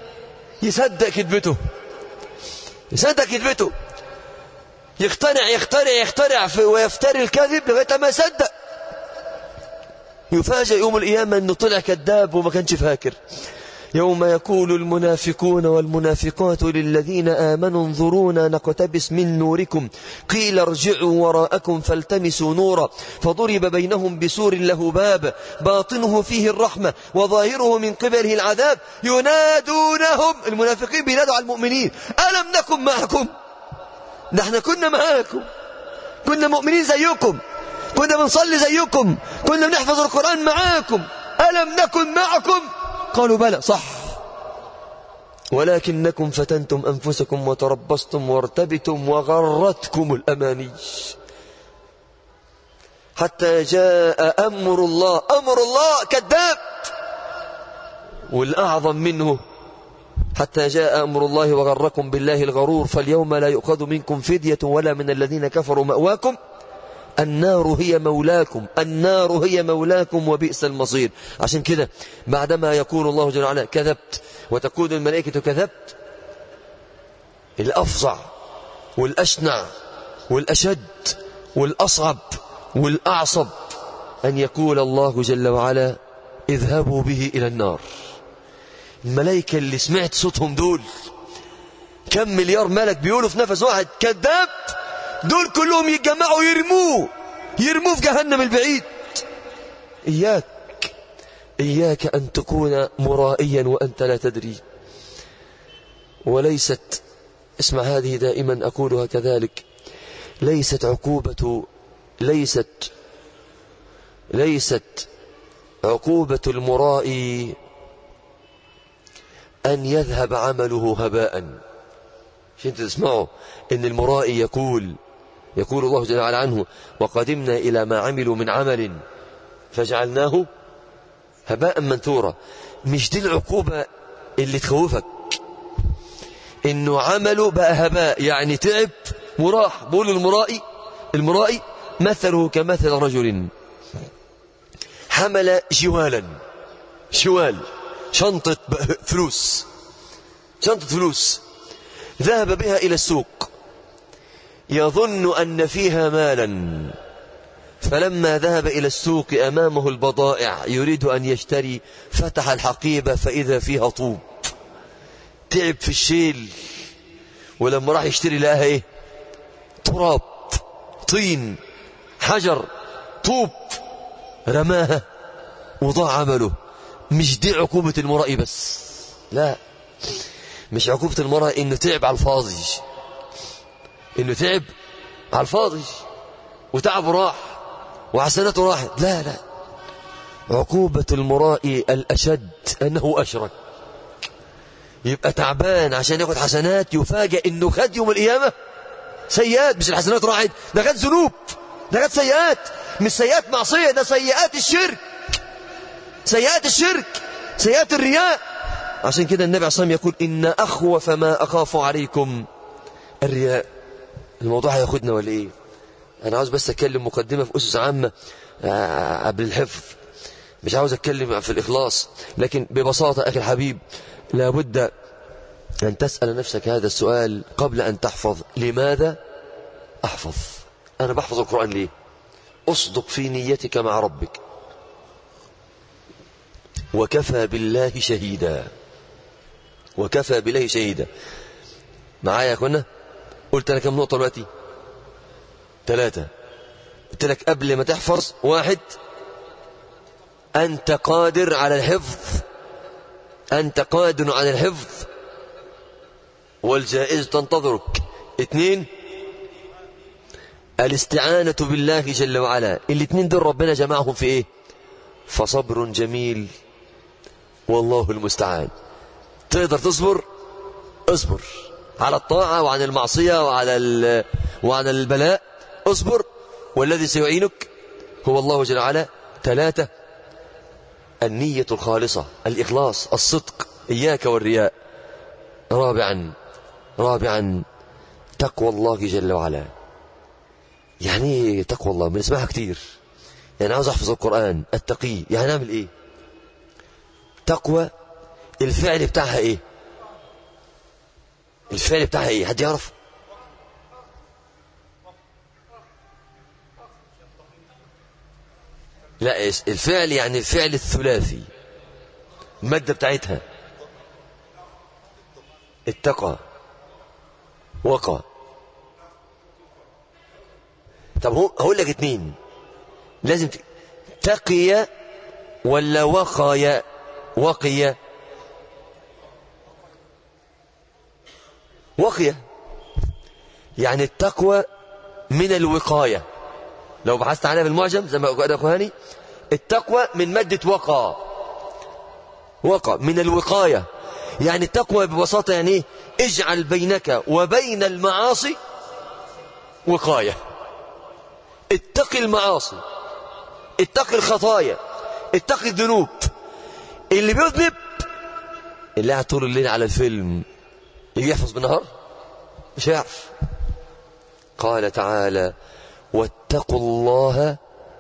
يصدق كذبته، يصدق كذبته، يخترع يخترع يخترع ويفتري الكذب لغاية ما يصدق. يفاجأ يوم القيامة أنه طلع كذاب وما كانش فاكر. يوم يقول المنافقون والمنافقات للذين آمنوا انظرونا نقتبس من نوركم قيل ارجعوا وراءكم فالتمسوا نورا فضرب بينهم بسور له باب باطنه فيه الرحمة وظاهره من قبله العذاب ينادونهم، المنافقين بينادوا على المؤمنين، ألم نكن معكم؟ نحن كنا معاكم، كنا مؤمنين زيكم، كنا بنصلي زيكم، كنا بنحفظ القرآن معاكم، ألم نكن معكم؟ قالوا بلى صح، ولكنكم فتنتم أنفسكم وتربصتم وارتبتم وغرتكم الأماني حتى جاء أمر الله. أمر الله كذاب، والأعظم منه حتى جاء أمر الله وغركم بالله الغرور فاليوم لا يؤخذ منكم فدية ولا من الذين كفروا مأواكم النار هي مولاكم، النار هي مولاكم وبئس المصير. عشان كده بعدما يقول الله جل وعلا كذبت وتكون الملائكة كذبت، الأفظع والأشنع والأشد والأصعب والأعصب أن يقول الله جل وعلا اذهبوا به إلى النار. الملائكة اللي سمعت صوتهم دول كم مليار ملك بيقولوا في نفس واحد كذاب، دول كلهم يتجمعوا يرموه يرموه في جهنم البعيد. إياك إياك أن تكون مرائيا وأنت لا تدري. وليست، اسمع هذه دائما أقولها كذلك، ليست عقوبة ليست ليست عقوبة المرائي أن يذهب عمله هباء. عشان تسمعوا إن المرائي يقول يقول الله جل وعلا عنه وقدمنا إلى ما عملوا من عمل فجعلناه هباء منثورا. مش دي العقوبة اللي تخوفك، إنه عمله بقى هباء، يعني تعب وراح. بقول المرائي المرائي مثله كمثل رجل حمل جوالا شوال شنطة فلوس شنطة فلوس ذهب بها إلى السوق يظن أن فيها مالا، فلما ذهب إلى السوق أمامه البضائع يريد أن يشتري فتح الحقيبة فإذا فيها طوب. تعب في الشيل ولما راح يشتري لقاها إيه؟ تراب، طين، حجر، طوب، رماها وضاع عمله. مش دي عقوبة المرائي بس، لا، مش عقوبة المرائي إنه تعب على الفاضي، إنه تعب على الفاضي وتعب راح وحسناته راحت، لا لا. عقوبة المرائي الأشد أنه أشرك، يبقى تعبان عشان ياخد حسنات، يفاجأ إنه خد يوم القيامة سيئات. مش الحسنات راحت، ده خد ذنوب، ده خد سيئات، مش سيئات معصية، ده سيئات الشرك، سيئات الشرك، سيئات الرياء. عشان كده النبي عليه الصلاة والسلام يقول إن أخوف ما أخاف عليكم الرياء. الموضوع هياخدنا ولا إيه؟ أنا عاوز بس أتكلم مقدمة في أسس عامة قبل الحفظ، مش عاوز أتكلم في الإخلاص، لكن ببساطة أخي الحبيب لابد أن تسأل نفسك هذا السؤال قبل أن تحفظ. لماذا أحفظ؟ أنا بحفظ القرآن ليه؟ أصدق في نيتك مع ربك، وكفى بالله شهيدا، وكفى بالله شهيدا. معايا يا أخوانا؟ قلت أنا كم نقطة دلوقتي؟ ثلاثة. قلت لك قبل ما تحفظ: واحد، أنت قادر على الحفظ، أنت قادر على الحفظ والجائزة تنتظرك. اثنين، الاستعانة بالله جل وعلا. الاثنين دول ربنا جمعهم في ايه؟ فصبر جميل والله المستعان. تقدر تصبر؟ اصبر على الطاعة وعن المعصية وعلى وعن البلاء، اصبر، والذي سيعينك هو الله جل وعلا. ثلاثة، النية الخالصة، الإخلاص، الصدق، إياك والرياء. رابعا رابعا تقوى الله جل وعلا. يعني ايه تقوى الله؟ بنسمعها كتير. يعني عاوز احفظ القرآن، التقي، يعني اعمل ايه؟ تقوى الفعل بتاعها ايه؟ الفعل بتاعها ايه؟ حد يعرف؟ لا، الفعل يعني الفعل الثلاثي، المادة بتاعتها اتقى، وقى. طب هو هقول لك اتنين، لازم تقي ولا وقي؟ وقي وقي يعني التقوى من الوقاية. لو بحثت عنها في المعجم زي ما قال أخواني، التقوى من مادة وقى، وقى من الوقاية. يعني التقوى ببساطة يعني ايه؟ اجعل بينك وبين المعاصي وقاية. اتقي المعاصي، اتقي الخطايا، اتقي الذنوب. اللي بيذنب، اللي قاعد طول الليل على الفيلم، يجي يحفظ بالنهار مش هيعرف. قال تعالى واتقوا الله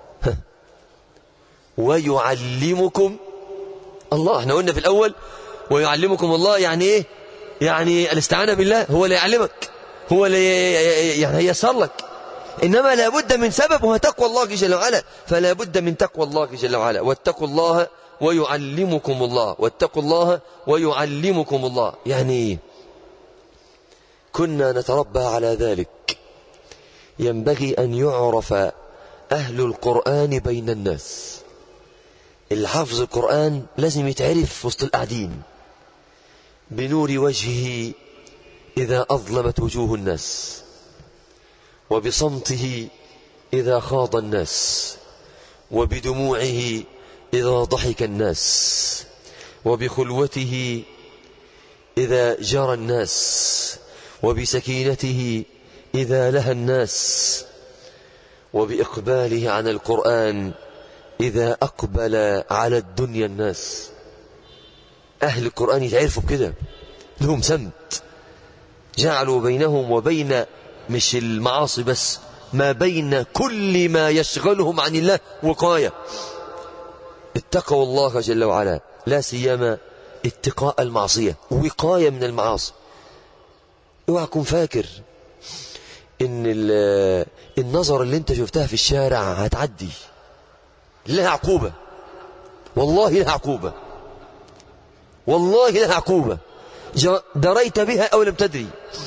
ويعلمكم الله. احنا قلنا في الأول ويعلمكم الله يعني ايه؟ يعني الاستعانة بالله، هو اللي يعلمك، هو اللي يعني ييسر لك. إنما لابد من سبب، وهو تقوى الله جل وعلا. فلا بد من تقوى الله جل وعلا. واتقوا الله ويعلمكم الله، واتقوا الله ويعلمكم الله. يعني ايه؟ كنا نتربى على ذلك. ينبغي أن يعرف أهل القرآن بين الناس. اللي حافظ القرآن لازم يتعرف وسط القاعدين بنور وجهه إذا أظلمت وجوه الناس، وبصمته إذا خاض الناس، وبدموعه إذا ضحك الناس، وبخلوته إذا جرى الناس، وبسكينته إذا لهى الناس، وبإقباله عن القرآن إذا أقبل على الدنيا الناس. أهل القرآن يتعرفوا بكده، لهم سمت، جعلوا بينهم وبين مش المعاصي بس، ما بين كل ما يشغلهم عن الله وقاية. اتقوا الله جل وعلا، لا سيما اتقاء المعصية، وقاية من المعاصي. اوعى تكون فاكر ان النظر اللي انت شفتها في الشارع هتعدي، لها عقوبة، والله لها عقوبة، والله لها عقوبة، دريت بها أو لم تدري.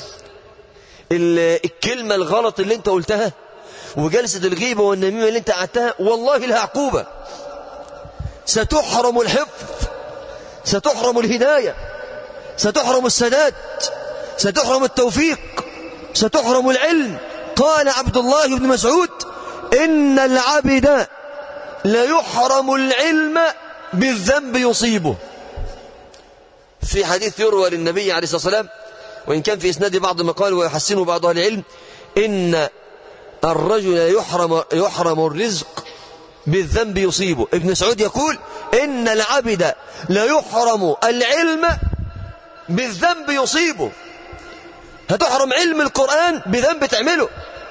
الكلمة الغلط اللي انت قلتها، وجلسة الغيبة والنميمة اللي انت قعدتها، والله لها عقوبة. ستحرم الحفظ، ستحرم الهداية، ستحرم السداد، ستحرم التوفيق، ستحرم العلم. قال عبد الله بن مسعود إن العبد لا يحرم العلم بالذنب يصيبه. في حديث يروى للنبي عليه الصلاة والسلام، وإن كان في إسناد بعض المقال ويحسنه بعض أهل العلم، إن الرجل يحرم, يحرم الرزق بالذنب يصيبه. ابن مسعود يقول إن العبد لا يحرم العلم بالذنب يصيبه. هتحرم علم القرآن بذنب تعمله.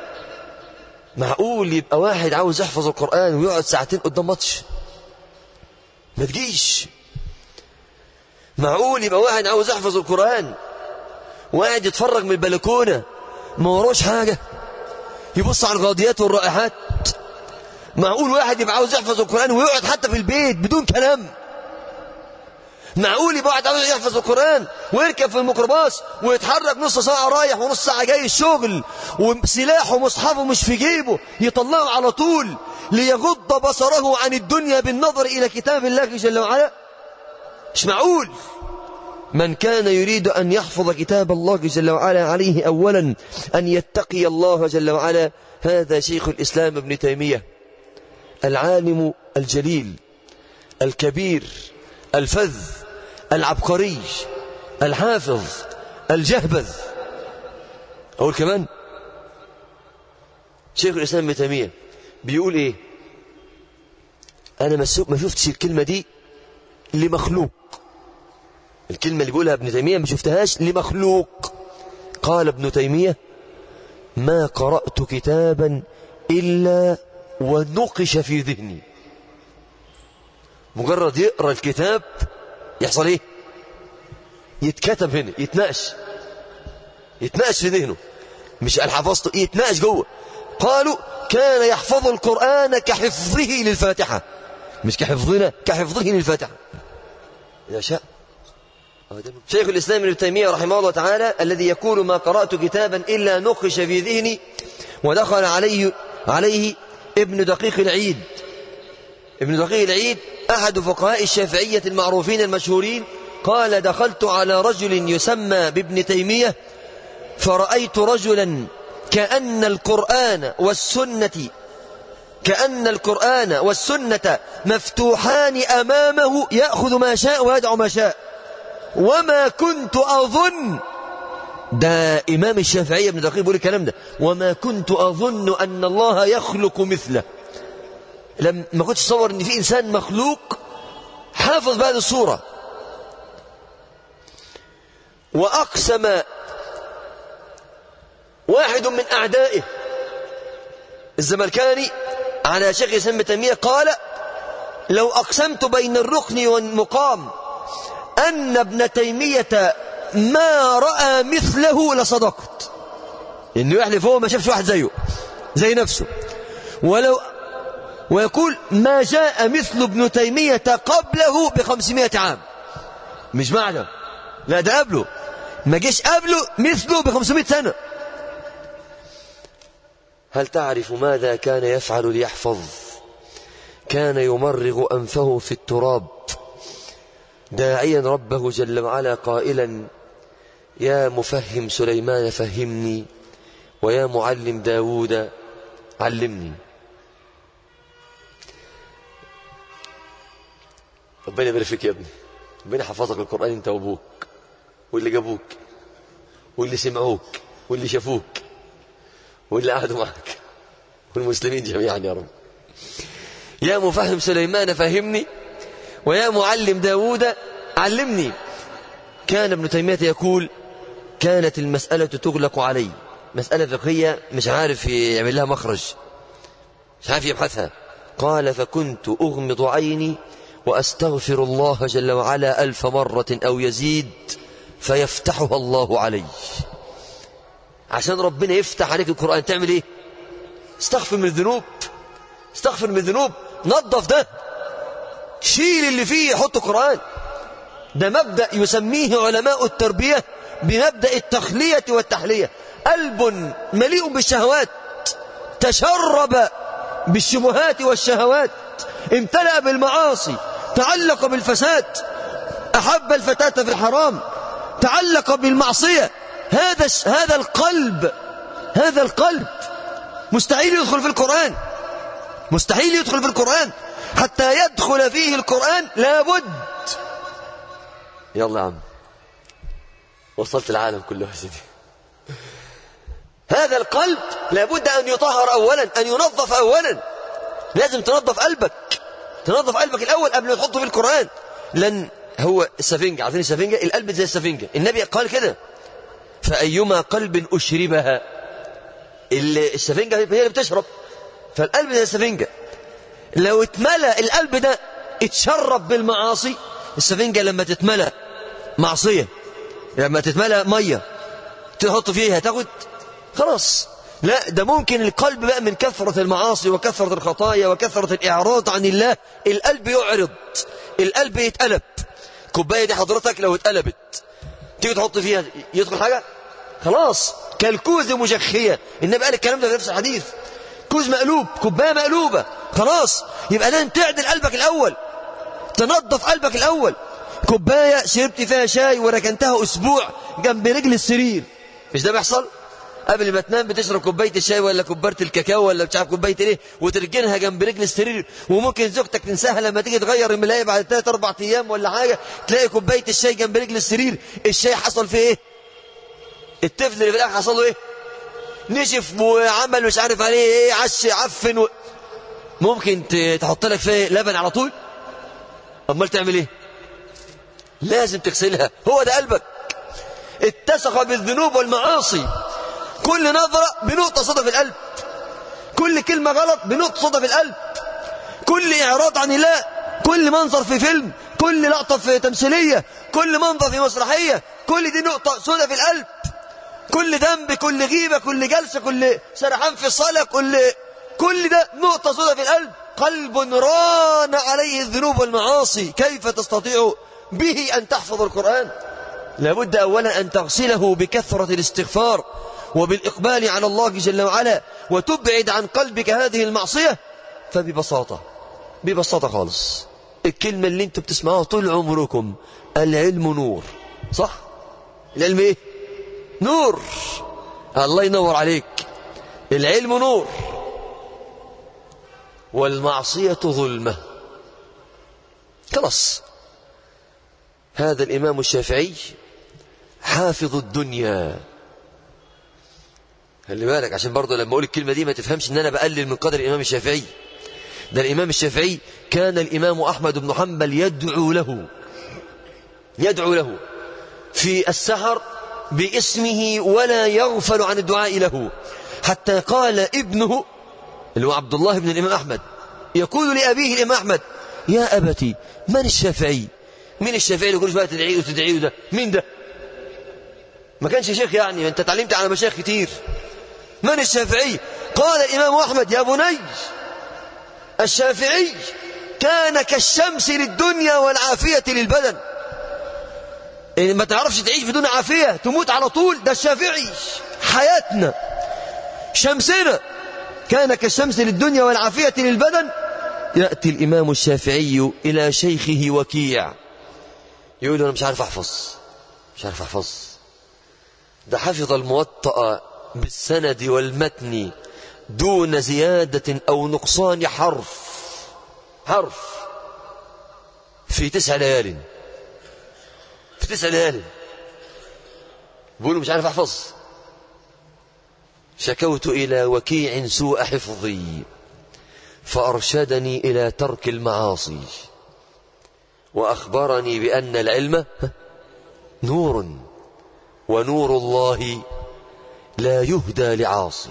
معقول يبقى واحد عاوز يحفظ القرآن ويقعد ساعتين قدام ماتش؟ ما تجيش. معقول يبقى واحد عاوز يحفظ القرآن وقاعد يتفرج من البلكونة ما وروش حاجة، يبص على الغاضيات والرائحات؟ معقول واحد يبقى عاوز يحفظ القرآن ويقعد حتى في البيت بدون كلام؟ معقول يبقى واحد عاوز يحفظ القرآن ويركب في الميكروباص ويتحرك نص ساعة رايح ونص ساعة جاي الشغل، وسلاحه ومصحفه مش في جيبه يطلعه على طول ليغض بصره عن الدنيا بالنظر إلى كتاب الله جل وعلا؟ مش معقول. من كان يريد أن يحفظ كتاب الله جل وعلا عليه أولا أن يتقي الله جل وعلا. هذا شيخ الإسلام ابن تيمية، العالم الجليل الكبير الفذ العبقري الحافظ الجهبذ. أقول كمان شيخ الإسلام ابن تيمية بيقول إيه؟ أنا ما شفتش الكلمة دي لمخلوق. الكلمة اللي بيقولها ابن تيمية ما شفتهاش لمخلوق. قال ابن تيمية ما قرأت كتابا إلا ونقش في ذهني. مجرد يقرأ الكتاب يحصل ايه؟ يتكتب هنا، يتناقش. يتناقش في ذهنه، مش قال حفظته، يتناقش جوه. قالوا كان يحفظ القرآن كحفظه للفاتحة، مش كحفظنا، كحفظه للفاتحة إذا شاء. شيخ الإسلام ابن تيمية رحمه الله تعالى الذي يقول ما قرأت كتابا إلا نقش في ذهني، ودخل عليه عليه ابن دقيق العيد. ابن دقيق العيد أحد فقهاء الشافعية المعروفين المشهورين، قال دخلت على رجل يسمى بابن تيمية فرأيت رجلا كأن القرآن والسنة كأن القرآن والسنة مفتوحان أمامه، يأخذ ما شاء ويدع ما شاء، وما كنت أظن، ده إمام الشافعية ابن دقيق بيقول الكلام ده، وما كنت أظن أن الله يخلق مثله. لم ما كنتش تصور أن في إنسان مخلوق حافظ بهذه الصورة. وأقسم واحد من أعدائه الزملكاني على شيخ الإسلام ابن تيمية، قال لو أقسمت بين الركن والمقام أن ابن تيمية ما رأى مثله لصدقت. إنه يحلف هو ما شافش واحد زيه زي نفسه، ولو ويقول ما جاء مثل ابن تيمية قبله بخمسمائة عام، مش معنى لا ده قبله، ما جيش قبله مثله بخمسمائة سنة. هل تعرف ماذا كان يفعل ليحفظ؟ كان يمرغ أنفه في التراب داعيا ربه جل وعلا قائلا يا مفهم سليمان فهمني، ويا معلم داود علمني. ربنا يبارك فيك يا ابني، ربنا حفظك القرآن انت وابوك واللي جابوك واللي سمعوك واللي شافوك واللي قعدوا معك والمسلمين جميعا يا رب. يا مفهم سليمان فهمني، ويا معلم داود علمني. كان ابن تيمية يقول كانت المسألة تغلق علي، مسألة فقهية مش عارف يعمل لها مخرج، مش عارف يبحثها. قال فكنت أغمض عيني وأستغفر الله جل وعلا ألف مرة أو يزيد فيفتحها الله علي. عشان ربنا يفتح عليك القرآن تعمل ايه؟ استغفر من الذنوب، استغفر من الذنوب، نظف ده، شيل اللي فيه، حط القرآن. ده مبدأ يسميه علماء التربية بمبدأ التخلية والتحلية. قلب مليء بالشهوات تشرب بالشبهات والشهوات، امتلأ بالمعاصي، تعلق بالفساد، أحب الفتاة في الحرام، تعلق بالمعصية. هذا هذا القلب هذا القلب مستحيل يدخل في القرآن، مستحيل يدخل في القرآن. حتى يدخل فيه القرآن لابد. يلا يا عم وصلت العالم كله يا سيدي. هذا القلب لابد أن يطهر أولا، أن ينظف أولا. لازم تنظف قلبك، تنظف قلبك الأول قبل ما تحطه في القرآن. لن هو السفنجة، عارفين السفنجة؟ القلب زي السفنجة، النبي قال كده فأيما قلب أشربها. السفنجة هي اللي بتشرب، فالقلب زي السفنجة. لو اتملى القلب ده اتشرب بالمعاصي، السفنجة لما تتملى معصية، لما تتملى مية تحط فيها تاخد خلاص. لا ده ممكن القلب بقى من كثرة المعاصي وكثرة الخطايا وكثرة الإعراض عن الله القلب يعرض، القلب يتقلب. كوباية دي حضرتك لو اتقلبت تيجي تحط فيها يدخل حاجة؟ خلاص كالكوز مشخية. النبي قال الكلام ده في نفس الحديث، كوز مقلوب، كوباية مقلوبة، خلاص. يبقى لازم تعدل قلبك الأول، تنظف قلبك الأول. كوباية شربت فيها شاي وركنتها أسبوع جنب رجل السرير، مش ده بيحصل؟ قبل ما تنام بتشرب كوباية الشاي ولا كوباية الكاكاو ولا مش عارف كوباية ايه، وتركنها جنب رجل السرير، وممكن زوجتك تنساها لما تيجي تغير الملاية بعد ثلاث أربع أيام ولا حاجة، تلاقي كوباية الشاي جنب رجل السرير. الشاي حصل فيه ايه؟ الطفل اللي في الآخر حصل له ايه؟ نشف وعمل مش عارف عليه ايه، عش عفن و... ممكن تحط لك فيه لبن على طول؟ امال تعمل ايه؟ لازم تغسلها. هو ده قلبك اتسخ بالذنوب والمعاصي. كل نظرة بنقطة صدى في القلب، كل كلمة غلط بنقطة صدى في القلب، كل إعراض عن الله، كل منظر في فيلم، كل لقطة في تمثيلية، كل منظر في مسرحية، كل دي نقطة صدى في القلب. كل ذنب، كل غيبة، كل جلسة، كل سرحان في الصلاة، كل كل ده نقطة سوداء في القلب، قلب ران عليه الذنوب والمعاصي، كيف تستطيع به أن تحفظ القرآن؟ لابد أولا أن تغسله بكثرة الاستغفار وبالإقبال على الله جل وعلا، وتبعد عن قلبك هذه المعصية. فببساطة ببساطة خالص الكلمة اللي انتم بتسمعوها طول عمركم، العلم نور، صح؟ العلم ايه؟ نور. الله ينور عليك. العلم نور والمعصية ظلمة. خلاص. هذا الإمام الشافعي حافظ الدنيا. خلي بالك عشان برضه لما أقول الكلمة دي ما تفهمش إن أنا بقلل من قدر الإمام الشافعي. ده الإمام الشافعي كان الإمام أحمد بن حنبل يدعو له يدعو له في السحر باسمه ولا يغفل عن الدعاء له، حتى قال ابنه اللي هو عبد الله بن الإمام أحمد يقول لأبيه الإمام أحمد: يا أبتي من الشافعي؟ مين الشافعي اللي كل شوية تدعيه وتدعيه ده؟ مين ده؟ ما كانش شيخ يعني، أنت تعلمت على مشايخ كتير. من الشافعي؟ قال الإمام أحمد: يا بني، الشافعي كان كالشمس للدنيا والعافية للبدن. إن ما تعرفش تعيش بدون عافية تموت على طول، ده الشافعي حياتنا شمسنا، كان كالشمس للدنيا والعافية للبدن. يأتي الإمام الشافعي إلى شيخه وكيع يقول له: أنا مش عارف أحفظ مش عارف أحفظ ده حفظ الموطأ بالسند والمتن دون زيادة أو نقصان حرف حرف في تسع ليال في تسع ليال بيقولوا مش عارف أحفظ. شكوت إلى وكيع سوء حفظي فأرشدني إلى ترك المعاصي وأخبرني بأن العلم نور ونور الله لا يهدى لعاصي.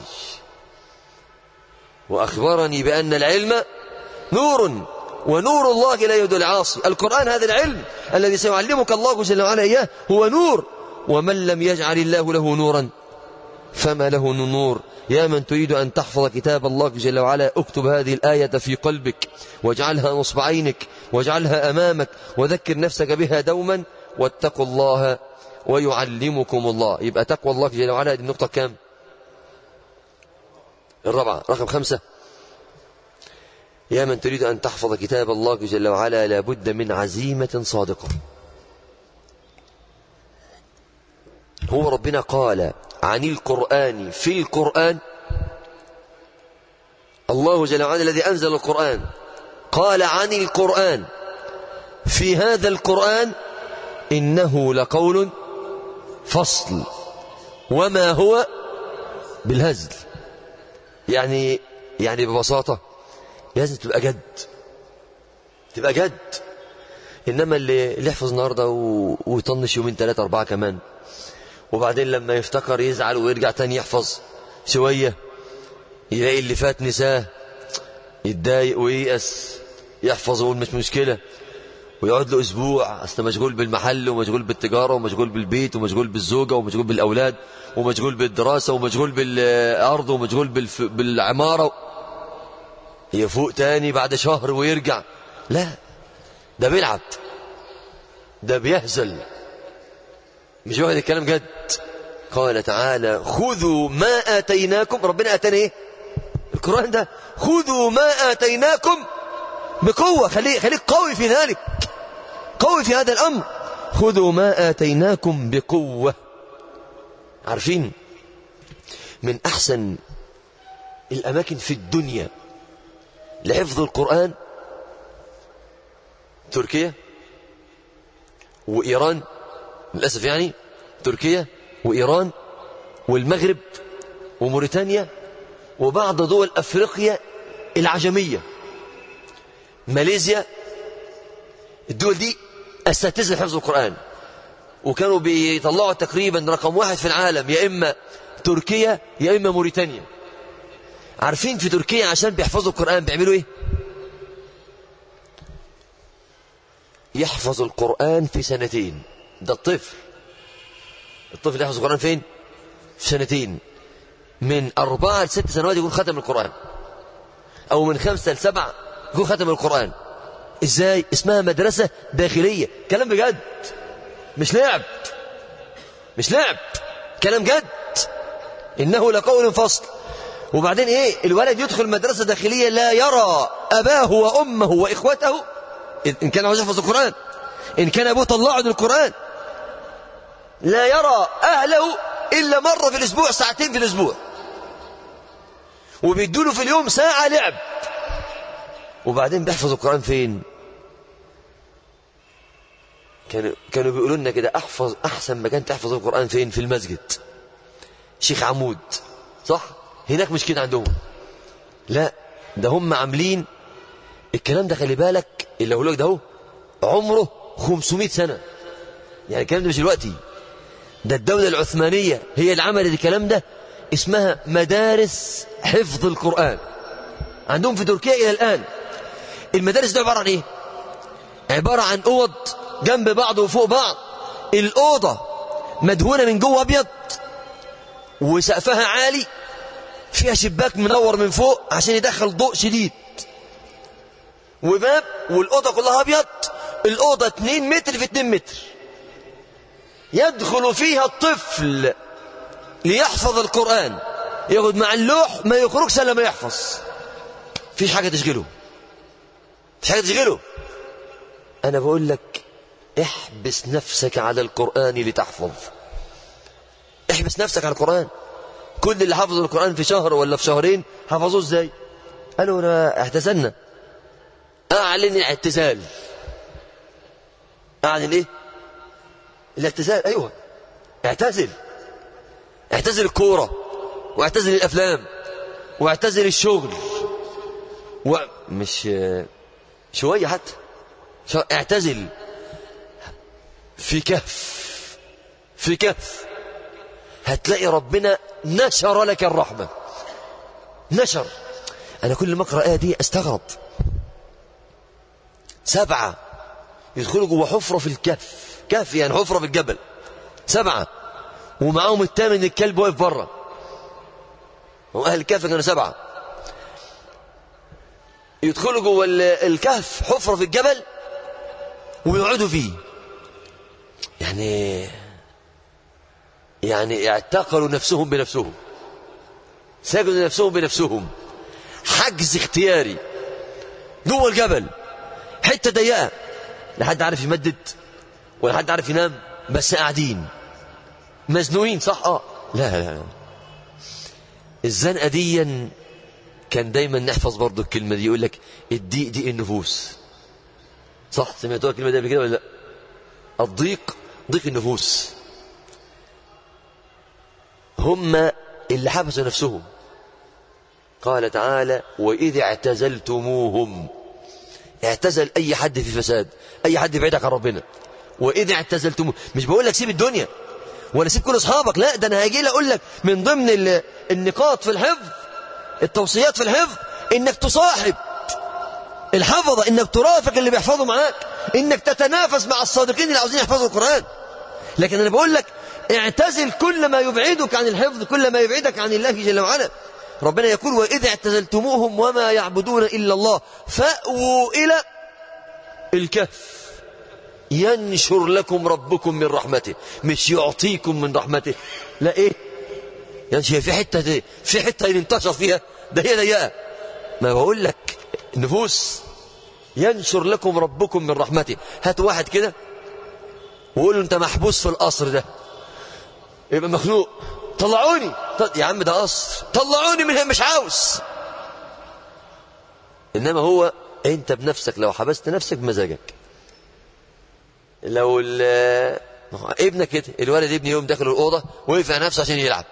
وأخبرني بأن العلم نور ونور الله لا يهدى لعاصي. القرآن هذا العلم الذي سيعلمك الله جل وعلا إياه هو نور، ومن لم يجعل الله له نورا فما له نور. يا من تريد أن تحفظ كتاب الله جل وعلا اكتب هذه الآية في قلبك واجعلها نصب عينك واجعلها أمامك وذكر نفسك بها دوما، واتقوا الله ويعلمكم الله. يبقى تقوى الله جل وعلا دي النقطة كام؟ الرابعة. رقم خمسة: يا من تريد أن تحفظ كتاب الله جل وعلا لابد من عزيمة صادقة. هو ربنا قال عن القرآن في القرآن، الله جل وعلا الذي أنزل القرآن قال عن القرآن في هذا القرآن: إنه لقول فصل وما هو بالهزل. يعني يعني ببساطة لازم تبقى جد تبقى جد. إنما اللي, اللي يحفظ النهاردة ويطنش يومين ثلاثة أربعة كمان، وبعدين لما يفتكر يزعل ويرجع تاني يحفظ شوية، يلاقي اللي فات نساه، يتضايق وييأس، يحفظ ويقول مش مشكلة، ويقعد له أسبوع أصلا مشغول بالمحل ومشغول بالتجارة ومشغول بالبيت ومشغول بالزوجة ومشغول بالأولاد ومشغول بالدراسة ومشغول بالأرض ومشغول بالف... بالعمارة، يفوق تاني بعد شهر ويرجع. لا، ده بيلعب، ده بيهزل، مش واخد الكلام جد. قال تعالى: خذوا ما آتيناكم. ربنا آتانا ايه؟ القرآن ده. خذوا ما آتيناكم بقوة. خليك خليك قوي في ذلك، قوي في هذا الأمر. خذوا ما آتيناكم بقوة. عارفين من أحسن الأماكن في الدنيا لحفظ القرآن تركيا وإيران، للأسف يعني تركيا وإيران والمغرب وموريتانيا وبعض دول أفريقيا العجمية، ماليزيا. الدول دي أساتذة حفظ القرآن، وكانوا بيطلعوا تقريبا رقم واحد في العالم، يا إما تركيا يا إما موريتانيا. عارفين في تركيا عشان بيحفظوا القرآن بيعملوا إيه؟ يحفظ القرآن في سنتين. ده الطفل الطفل يحفظ القرآن فين؟ في سنتين، من أربعة لست سنوات يكون ختم القرآن، أو من خمسة لسبع يكون ختم القرآن. إزاي؟ اسمها مدرسة داخلية. كلام بجد، مش لعب، مش لعب، كلام جد. إنه لقول فصل. وبعدين إيه؟ الولد يدخل مدرسة داخلية لا يرى أباه وأمه وإخوته، إن كان عاوز يحفظ القرآن، إن كان أبوه طلعه من القرآن، لا يرى أهله إلا مرة في الأسبوع، ساعتين في الأسبوع، وبيدوله في اليوم ساعة لعب. وبعدين بيحفظ القرآن فين؟ كانوا كانوا بيقولوا لنا كده احفظ احسن مكان تحفظ القرآن فين؟ في المسجد. شيخ عمود، صح؟ هناك مش كده عندهم، لا ده هم عاملين الكلام ده. خلي بالك اللي هقول لك ده هو عمره خمسمائة سنة، يعني الكلام ده مش دلوقتي، ده الدولة العثمانية هي اللي عملت الكلام ده. اسمها مدارس حفظ القرآن، عندهم في تركيا إلى الآن. المدارس دي عبارة عن إيه؟ عبارة عن أوض جنب بعض وفوق بعض، الأوضة مدهونة من جوه أبيض وسقفها عالي، فيها شباك منور من فوق عشان يدخل ضوء شديد، وباب، والأوضة كلها أبيض. الأوضة اتنين متر في اتنين متر، يدخل فيها الطفل ليحفظ القرآن، ياخد مع اللوح، ما يخرجش إلا ما يحفظ. فيش حاجة تشغله، فيش حاجة تشغله. أنا بقول لك احبس نفسك على القرآن لتحفظ، احبس نفسك على القرآن. كل اللي حفظوا القرآن في شهر ولا في شهرين حفظوه ازاي؟ قالوا أنا اعتزلنا. أعلن الاعتزال. أعلن إيه؟ الاعتزال. أيوة، اعتزل، اعتزل الكورة، واعتزل الأفلام، واعتزل الشغل، ومش شوية حتى، اعتزل في كهف، في كهف هتلاقي ربنا نشر لك الرحمة، نشر. أنا كل ما أقرأ آية دي أستغرب. سبعة يدخلوا جوا حفرة في الكهف، كهف يعني حفرة في الجبل، سبعة، ومعاهم الثامن الكلب واقف بره، وأهل الكهف كانوا سبعة. يدخلوا جوا الكهف، حفرة في الجبل، ويقعدوا فيه. يعني يعني اعتقلوا نفسهم بنفسهم، سجنوا نفسهم بنفسهم، حجز اختياري جوه الجبل، حتة ضيقة، لا حد عارف يمدد ولا حد عارف ينام، بس قاعدين مزنوقين. صح؟ اه لا لا لا. الزنقة دي كان دايما نحفظ برضو الكلمة دي، يقول لك الضيق ضيق النفوس. صح؟ سمعتوها الكلمة دي قبل كده ولا لا؟ الضيق ضيق النفوس. هم اللي حبسوا نفسهم. قال تعالى وإذ اعتزلتموهم. اعتزل أي حد في فساد، أي حد بعيدك عن ربنا. وإذ اعتزلتموهم، مش بقول لك سيب الدنيا ولا سيب كل أصحابك، لا، ده أنا هاجي أقول لك من ضمن النقاط في الحفظ، التوصيات في الحفظ، إنك تصاحب الحفظة، إنك ترافق اللي بيحفظوا معاك، إنك تتنافس مع الصادقين اللي عاوزين يحفظوا القرآن. لكن أنا بقول لك اعتزل كل ما يبعدك عن الحفظ، كل ما يبعدك عن الله جل وعلا. ربنا يقول وإذ اعتزلتموهم وما يعبدون إلا الله فأووا إلى الكهف ينشر لكم ربكم من رحمته، مش يعطيكم من رحمته، لا. إيه ينشر؟ في حتة دي، في حتة ينتشر فيها، ده هي ضيقة. ما بقول لك نفوس. ينشر لكم ربكم من رحمته. هات واحد كده وقول له انت محبوس في القصر ده، يبقى مخنوق. طلعوني. طل... يا عم ده قصر، طلعوني منها، مش عاوز. انما هو انت بنفسك لو حبست نفسك بمزاجك. لو ال... ابنك كده، الولد ابني يوم داخل الاوضه ويقف على نفسه عشان يلعب،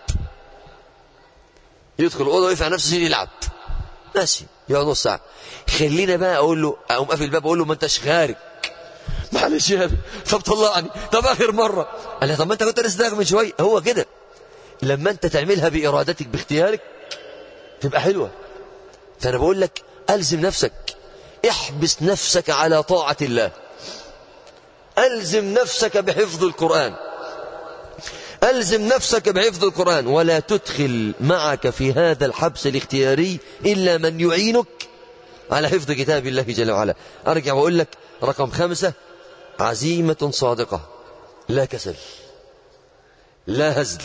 يدخل الاوضه ويقف على نفسه عشان يلعب، ماشي، يقعد نص ساعه. خلينا بقى اقول له، اقوم قافل الباب اقول له ما انتش خارج، معلش يا ابني، طب طلعني، طب اخر مره. قال لي طب ما انت كنت لسه داخل من شويه. هو كده، لما انت تعملها بارادتك باختيارك تبقى حلوه. فانا بقول لك الزم نفسك، احبس نفسك على طاعه الله، الزم نفسك بحفظ القرآن، ألزم نفسك بحفظ القرآن، ولا تدخل معك في هذا الحبس الاختياري إلا من يعينك على حفظ كتاب الله جل وعلا. أرجع وأقول لك رقم خمسة: عزيمة صادقة، لا كسل، لا هزل،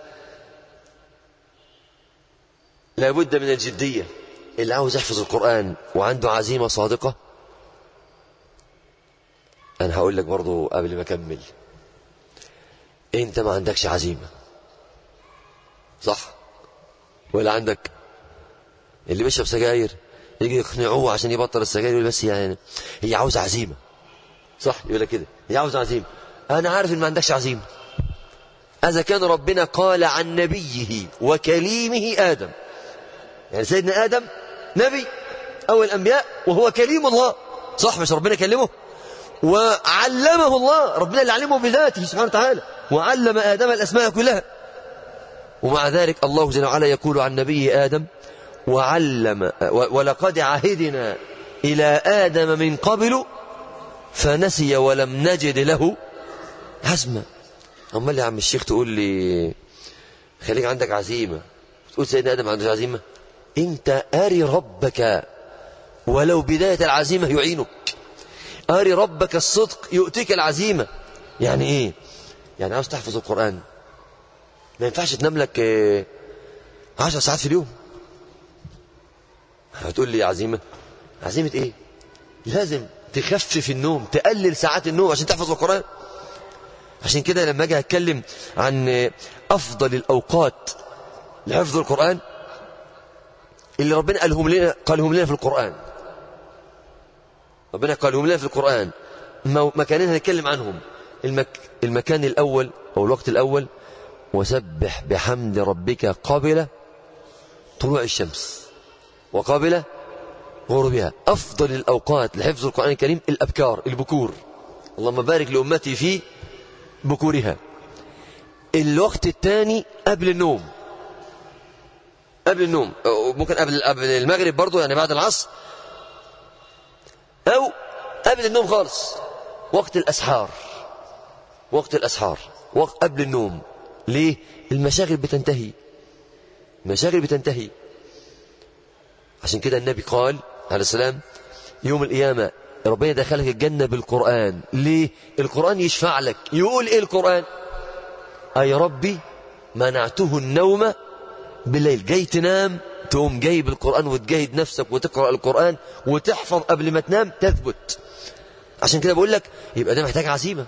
لا بد من الجدية. اللي عاوز يحفظ القرآن وعنده عزيمة صادقة، أنا هقول لك برضو قبل ما أكمل، أنت ما عندكش عزيمة، صح ولا عندك؟ اللي بيشرب سجاير يجي يقنعوه عشان يبطل السجاير، يقول بس يعني هي عاوزة عزيمة، صح؟ يقول لك كده هي عاوزة عزيمة. أنا عارف إن ما عندكش عزيمة. إذا كان ربنا قال عن نبيه وكليمه آدم، يعني سيدنا آدم نبي أو الأنبياء وهو كليم الله، صح؟ مش ربنا كلمه وعلمه الله، ربنا اللي علمه بذاته سبحانه وتعالى، وعلم آدم الأسماء كلها. ومع ذلك الله جل وعلا يقول عن نبيه آدم: وعلم ولقد عهدنا إلى آدم من قبل فنسي ولم نجد له عزما. أمال يا عم الشيخ تقول لي خليك عندك عزيمة، تقول سيدنا آدم عنده عزيمة؟ أنت أري ربك ولو بداية العزيمة يعينك، أري ربك الصدق يؤتيك العزيمة. يعني إيه؟ يعني عاوز تحفظ القرآن ما ينفعش تنام لك عشر ساعات في اليوم. هتقول لي عزيمة؟ عزيمة إيه؟ لازم تخفف النوم، تقلل ساعات النوم عشان تحفظ القرآن. عشان كده لما أجي أتكلم عن أفضل الأوقات لحفظ القرآن اللي ربنا قالهم لنا قالهم لنا في القرآن، ربنا قالهم لنا في القرآن مكانين هنتكلم عنهم. المك... المكان الأول أو الوقت الأول: وسبح بحمد ربك قبل طلوع الشمس وقبل غروبها. أفضل الأوقات لحفظ القرآن الكريم الأبكار، البكور، اللهم بارك لأمتي في بكورها. الوقت الثاني قبل النوم، قبل النوم ممكن قبل قبل المغرب برضو، يعني بعد العصر، أو قبل النوم خالص، وقت الأسحار، وقت الأسحار وقت قبل النوم. ليه؟ المشاغل بتنتهي، المشاغل بتنتهي. عشان كده النبي قال عليه السلام يوم القيامة ربنا دخلك الجنة بالقرآن. ليه؟ القرآن يشفع لك. يقول إيه القرآن؟ أي ربي منعته النوم بالليل. جاي تنام تقوم جايب القرآن وتجاهد نفسك وتقرأ القرآن وتحفظ قبل ما تنام تثبت. عشان كده بقول لك يبقى ده محتاج عزيمة.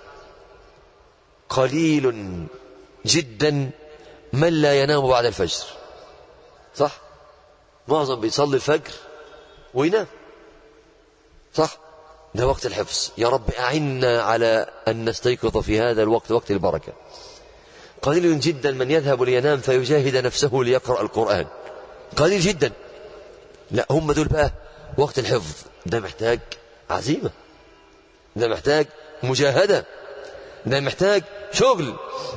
قليل جدا من لا ينام بعد الفجر، صح؟ معظم بيصلي الفجر وينام، صح؟ ده وقت الحفظ. يا رب أعنا على أن نستيقظ في هذا الوقت، وقت البركة. قليل جدا من يذهب لينام فيجاهد نفسه ليقرأ القرآن، قليل جدا. لا، هم دول بقى وقت الحفظ. ده محتاج عزيمة، ده محتاج مجاهدة، ده محتاج شغل.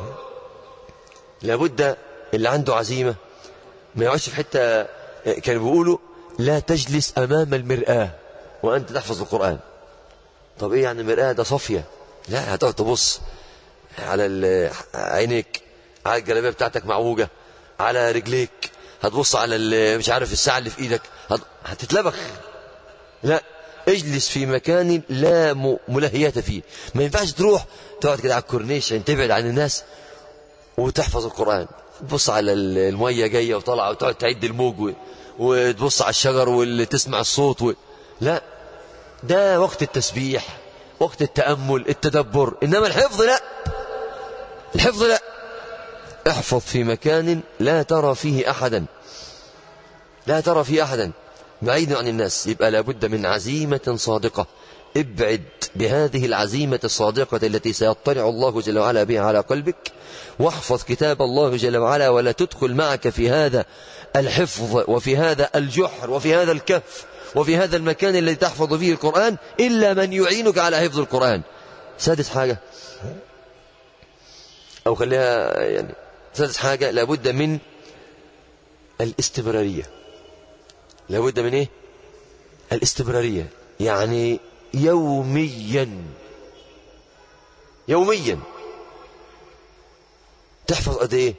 لابد اللي عنده عزيمة ما يقعدش في حتة. كانوا بيقولوا لا تجلس أمام المرآة وأنت تحفظ القرآن. طب إيه يعني المرآة؟ ده صافية. لا، هتقعد تبص على عينيك، على الجلابية بتاعتك معوجة، على رجليك، هتبص على مش عارف الساعة اللي في إيدك، هتتلبخ. لا، اجلس في مكان لا ملهيات فيه. ما ينفعش تروح تقعد كده على الكورنيش عشان تبعد عن الناس وتحفظ القرآن. تبص على المية جاية وطلع وتقعد تعد الموج وتبص على الشجر واللي تسمع الصوت و... لا، ده وقت التسبيح، وقت التأمل، التدبر. إنما الحفظ لا، الحفظ لا. احفظ في مكان لا ترى فيه أحدا، لا ترى فيه أحدا، بعيد عن الناس. يبقى لابد من عزيمة صادقة. ابعد بهذه العزيمة الصادقة التي سيطلع الله جل وعلا بها على قلبك، واحفظ كتاب الله جل وعلا، ولا تدخل معك في هذا الحفظ وفي هذا الجحر وفي هذا الكهف وفي هذا المكان الذي تحفظ فيه القرآن إلا من يعينك على حفظ القرآن. سادس حاجة، أو خليها يعني سادس حاجة، لابد من الاستمرارية. لابد من إيه؟ الاستمرارية، يعني يوميا يوميا تحفظ قد ايه؟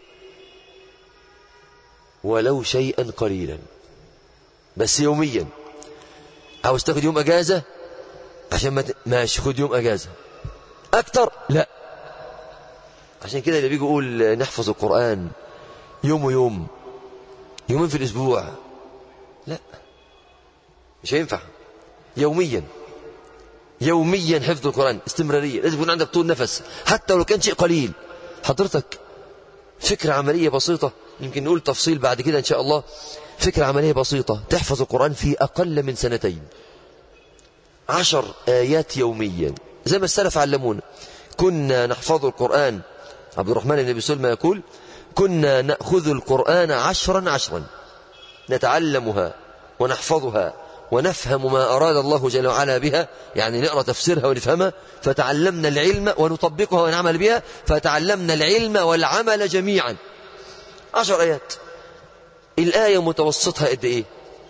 ولو شيئا قليلا، بس يوميا. عاوز تاخد يوم اجازة عشان ما ت... ماشي خد يوم اجازة. اكتر لا. عشان كده اللي بيجي يقول نحفظ القرآن يوم ويوم، يومين في الاسبوع، لا مش هينفع. يوميا يوميا حفظ القرآن، استمرارية. لازم يكون عندك طول نفس حتى لو كان شيء قليل. حضرتك فكرة عملية بسيطة، يمكن نقول تفصيل بعد كده إن شاء الله. فكرة عملية بسيطة، تحفظ القرآن في أقل من سنتين، عشر آيات يوميا زي ما السلف علمونا. كنا نحفظ القرآن، عبد الرحمن بن أبي سلمى يقول كنا نأخذ القرآن عشرا عشرا، نتعلمها ونحفظها ونفهم ما أراد الله جل وعلا بها، يعني نقرأ تفسيرها ونفهمها، فتعلمنا العلم ونطبقها ونعمل بها، فتعلمنا العلم والعمل جميعا. عشر آيات. الآية متوسطها قد إيه؟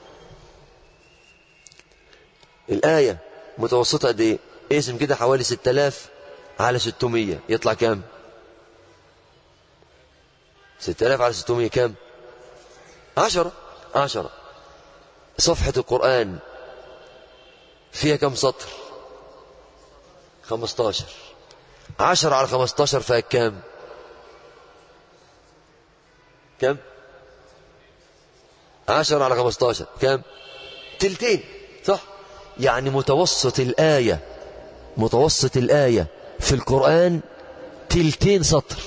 الآية متوسطها قد إيه؟ اسم كده حوالي ستة آلاف على ستمية يطلع كام؟ ستة آلاف على ستمية كام؟ عشرة. عشرة. صفحة القرآن فيها كم سطر؟ خمستاشر. عشرة على خمستاشر فيها كام؟ كم؟ عشرة على خمستاشر كم؟ تلتين، صح؟ يعني متوسط الآية متوسط الآية في القرآن تلتين سطر.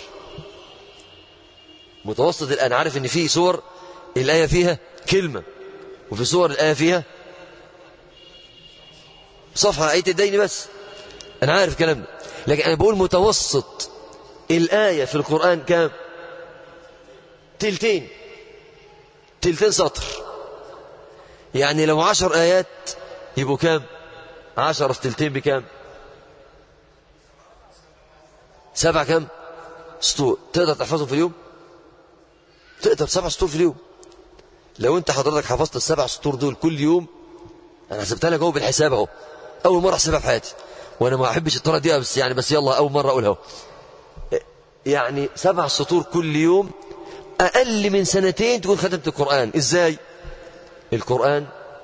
متوسط الآن. عارف ان في سور الآية فيها كلمة، وفي سور الآية فيها صفحة آية الدين بس. أنا عارف كلام ده، لكن أنا بقول متوسط الآية في القرآن كام؟ تلتين تلتين سطر. يعني لو عشر آيات يبقوا كام؟ عشرة في تلتين بكام؟ سبع كام؟ سطور. تقدر تحفظهم في اليوم؟ تقدر سبع سطور في اليوم. لو انت حضرتك حفظت السبع سطور دول كل يوم، انا حسبتها لك اهو بالحساب اهو، اول مره احسبها في حياتي، وانا ما احبش الطريقه دي بس يعني بس يلا اول مره اقولها اهو. يعني سبع سطور كل يوم، اقل من سنتين تكون ختمت القرآن. ازاي؟ القرآن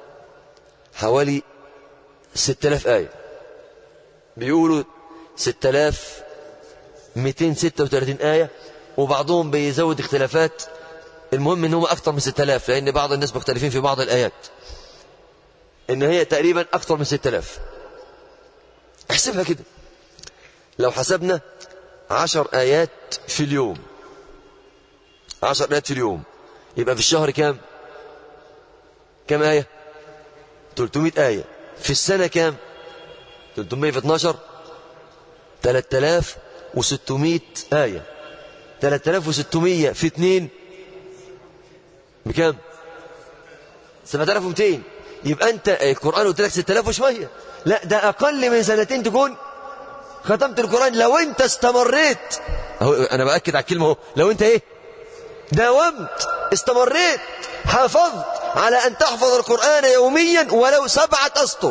حوالي ستة آلاف آية، بيقولوا ستة آلاف ومئتين وستة وثلاثين آية، وبعضهم بيزود اختلافات. المهم ان هم اكثر من ستة آلاف، لان بعض الناس مختلفين في بعض الايات، ان هي تقريبا اكثر من ستة آلاف. احسبها كده، لو حسبنا عشر ايات في اليوم، عشر ايات في اليوم، يبقى في الشهر كام؟ كام آية؟ ثلاثمائة آية. في السنة كام؟ ثلاثمائة في اثناشر ثلاثة آلاف وستمائة آية. ثلاثة آلاف وستمائة في اثنين بكام؟ سبعة آلاف ومئتين. يبقى انت القرآن قلت لك ستة آلاف وشوية، لا ده اقل من سنتين تكون ختمت القرآن. لو انت استمريت اهو، انا باكد على الكلمه اهو، لو انت ايه داومت استمريت حافظت على ان تحفظ القرآن يوميا ولو سبعة اسطر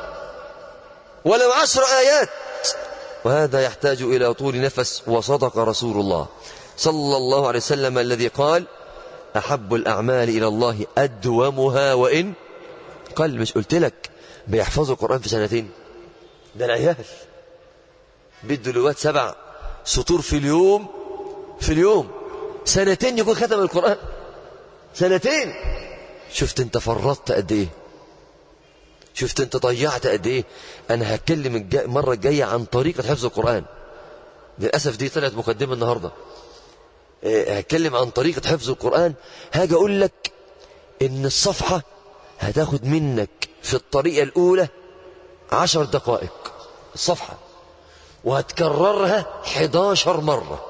ولو عشر آيات. وهذا يحتاج الى طول نفس. وصدق رسول الله صلى الله عليه وسلم الذي قال أحب الأعمال إلى الله أدومها وإن قل. مش قلت لك بيحفظوا القرآن في سنتين؟ ده العيال بيدوا لوات سبع سطور في اليوم في اليوم سنتين يكون ختم القرآن. سنتين. شفت انت فرطت قد ايه؟ شفت انت ضيعت قد ايه؟ انا هتكلم المرة الجاية عن طريقة حفظ القرآن. للأسف دي طلعت مقدمة النهاردة. هتكلم عن طريقة حفظ القرآن. هاجي أقول لك إن الصفحة هتاخد منك في الطريقة الأولى عشر دقائق الصفحة، وهتكررها حداشر مرة،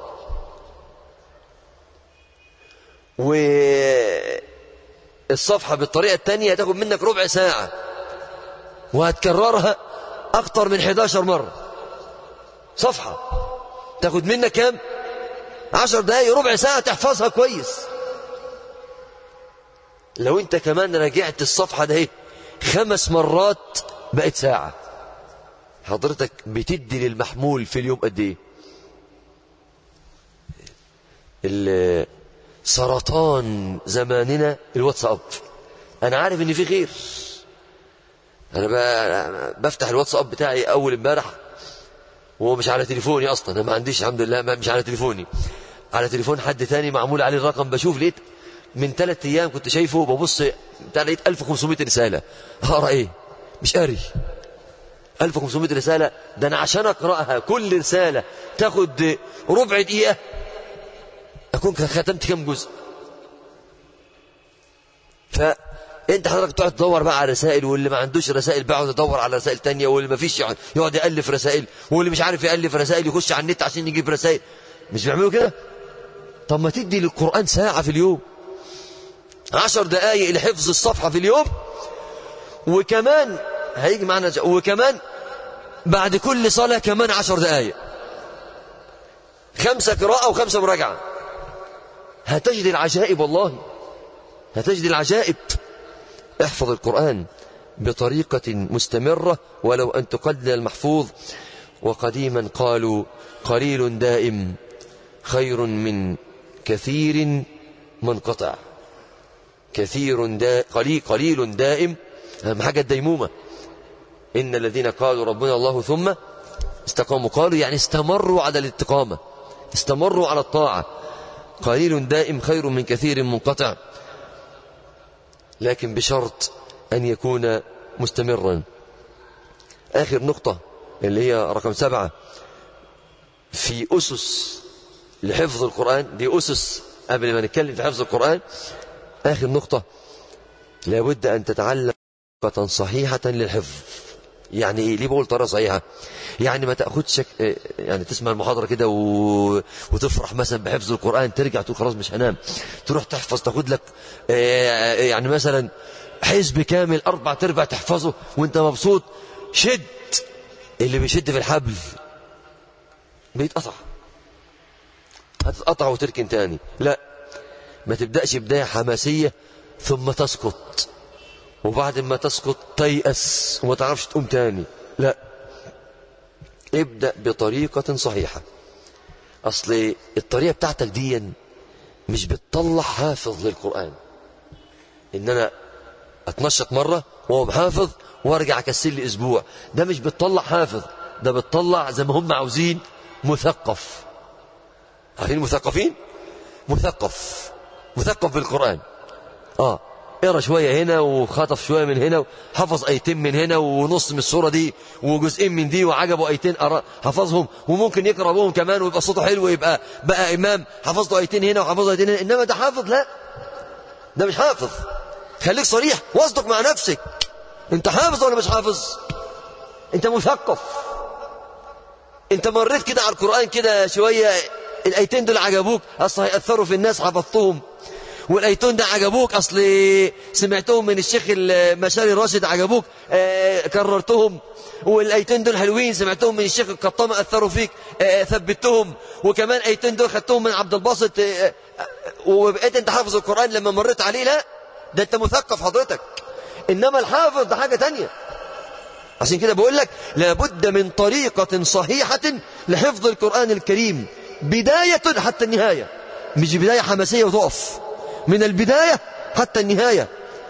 والصفحة بالطريقة الثانية هتاخد منك ربع ساعة، وهتكررها أكتر من حداشر مرة. صفحة تاخد منك كام؟ عشر دقايق، ربع ساعة تحفظها كويس. لو انت كمان راجعت الصفحة ده خمس مرات بقت ساعة. حضرتك بتدي للمحمول في اليوم قد ايه؟ سرطان زماننا الواتساب. انا عارف ان في خير، انا بفتح الواتساب بتاعي اول امبارح وهو مش على تليفوني اصلا، انا ما عنديش الحمد لله، مش على تليفوني، على تليفون حد تاني معمول عليه الرقم. بشوف لقيت من ثلاث ايام كنت شايفه ببص بتاع لقيت ألف وخمسمائة رساله. هقرا ايه؟ مش قاري. ألف وخمسمائة رساله ده انا عشان اقراها كل رساله تاخد ربع دقيقه اكون ختمت كم جزء. فانت حضرتك تقعد تدور بقى على رسائل، واللي ما عندوش رسائل بقعد يدور على رسائل تانية، واللي ما فيش يقعد يالف رسائل، واللي مش عارف يالف رسائل يخش على النت عشان يجيب رسائل. مش بيعملوا كده؟ طب ما تدي للقرآن ساعة في اليوم، عشر دقائق لحفظ الصفحة في اليوم، وكمان هيجي معنا وكمان بعد كل صلاة كمان عشر دقائق، خمسة قراءة وخمسة مراجعة. هتجد العجائب، والله هتجد العجائب. احفظ القرآن بطريقة مستمرة ولو أن تقلل المحفوظ. وقديما قالوا قليل دائم خير من كثير منقطع. كثير دا قليل قليل دائم، أهم حاجة الديمومة. إن الذين قالوا ربنا الله ثم استقاموا، قالوا يعني استمروا على الاستقامة، استمروا على الطاعة. قليل دائم خير من كثير منقطع، لكن بشرط أن يكون مستمرا. آخر نقطة اللي هي رقم سبعة في أسس لحفظ القرآن، دي أسس قبل ما نتكلم في حفظ القرآن. آخر نقطة لابد أن تتعلم طريقة صحيحة للحفظ. يعني إيه؟ ليه بقول طريقة صحيحة؟ يعني ما تأخدش يعني تسمع المحاضرة كده و... وتفرح مثلا بحفظ القرآن، ترجع تقول خلاص مش هنام، تروح تحفظ تاخد لك يعني مثلا حزب كامل أربع تربع تحفظه وانت مبسوط. شد، اللي بيشد في الحبل بيتقطع، هتتقطع وتركن تاني. لا، ما تبدأش بداية حماسية ثم تسقط، وبعد ما تسقط تيأس وما تعرفش تقوم تاني. لا، ابدأ بطريقة صحيحة. أصل الطريقة بتاعتك دي مش بتطلع حافظ للقرآن، إن أنا أتنشط مرة وهو محافظ وارجع أكسل لي أسبوع. ده مش بتطلع حافظ، ده بتطلع زي ما هم عاوزين مثقف. عارفين مثقفين؟ مثقف مثقف بالقرآن. آه اقرا شوية هنا وخطف شوية من هنا، حفظ ايتين من هنا ونص من السورة دي وجزئين من دي، وعجبه ايتين حفظهم، وممكن يقرأ بهم كمان ويبقى صوته حلو ويبقى بقى امام، حفظ له ايتين هنا وحفظ له ايتين هنا. انما ده حافظ؟ لا، ده مش حافظ. خليك صريح واصدق مع نفسك، انت حافظ ولا مش حافظ؟ انت مثقف، انت مريت كده على القرآن كده شوية، الايتين دول عجبوك اصلا هيأثروا في الناس حفظتهم، والايتون ده عجبوك اصل سمعتهم من الشيخ المشاري الراشد عجبوك آه كررتهم، والايتين دول حلوين سمعتهم من الشيخ القطامة اثروا فيك آه ثبتهم، وكمان ايتين دول خدتهم من عبد الباسط آه وبقيت انت حافظ القرآن لما مريت عليه. لا، ده انت مثقف حضرتك. انما الحافظ ده حاجة تانية. عشان كده بقول لك لابد من طريقة صحيحة لحفظ القرآن الكريم، بداية حتى النهاية، مش بداية حماسية وتقف، من البداية حتى النهاية.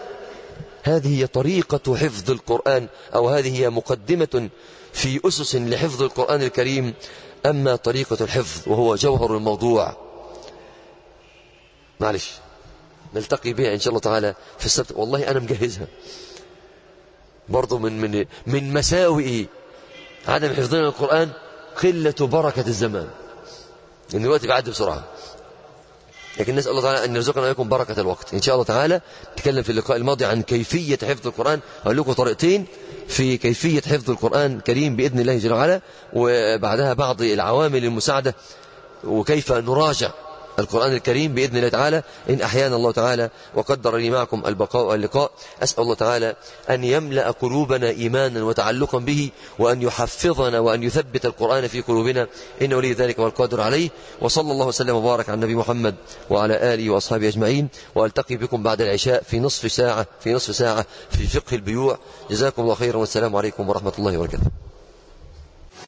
هذه هي طريقة حفظ القرآن، أو هذه هي مقدمة في أسس لحفظ القرآن الكريم. أما طريقة الحفظ وهو جوهر الموضوع، معلش نلتقي بها إن شاء الله تعالى في السبت. والله أنا مجهزها برضو. من من من مساوئ عدم حفظنا القرآن قلة بركة الزمان، إن الوقت بيعدي بسرعة. لكن نسأل الله تعالى أن يرزقنا وإياكم بركة الوقت. إن شاء الله تعالى نتكلم في اللقاء الماضي عن كيفية حفظ القرآن. أقول لكم طريقتين في كيفية حفظ القرآن الكريم بإذن الله جل وعلا، وبعدها بعض العوامل المساعدة وكيف نراجع القرآن الكريم بإذن الله تعالى إن أحيانا الله تعالى وقدر لي معكم البقاء واللقاء. أسأل الله تعالى أن يملأ قلوبنا إيمانا وتعلقا به، وأن يحفظنا وأن يثبت القرآن في قلوبنا، إنه ولي ذلك والقادر عليه. وصلى الله وسلم وبارك على النبي محمد وعلى آله وأصحابه أجمعين. وألتقي بكم بعد العشاء في نصف ساعة في نصف ساعة في فقه البيوع. جزاكم الله خيرا، والسلام عليكم ورحمة الله وبركاته.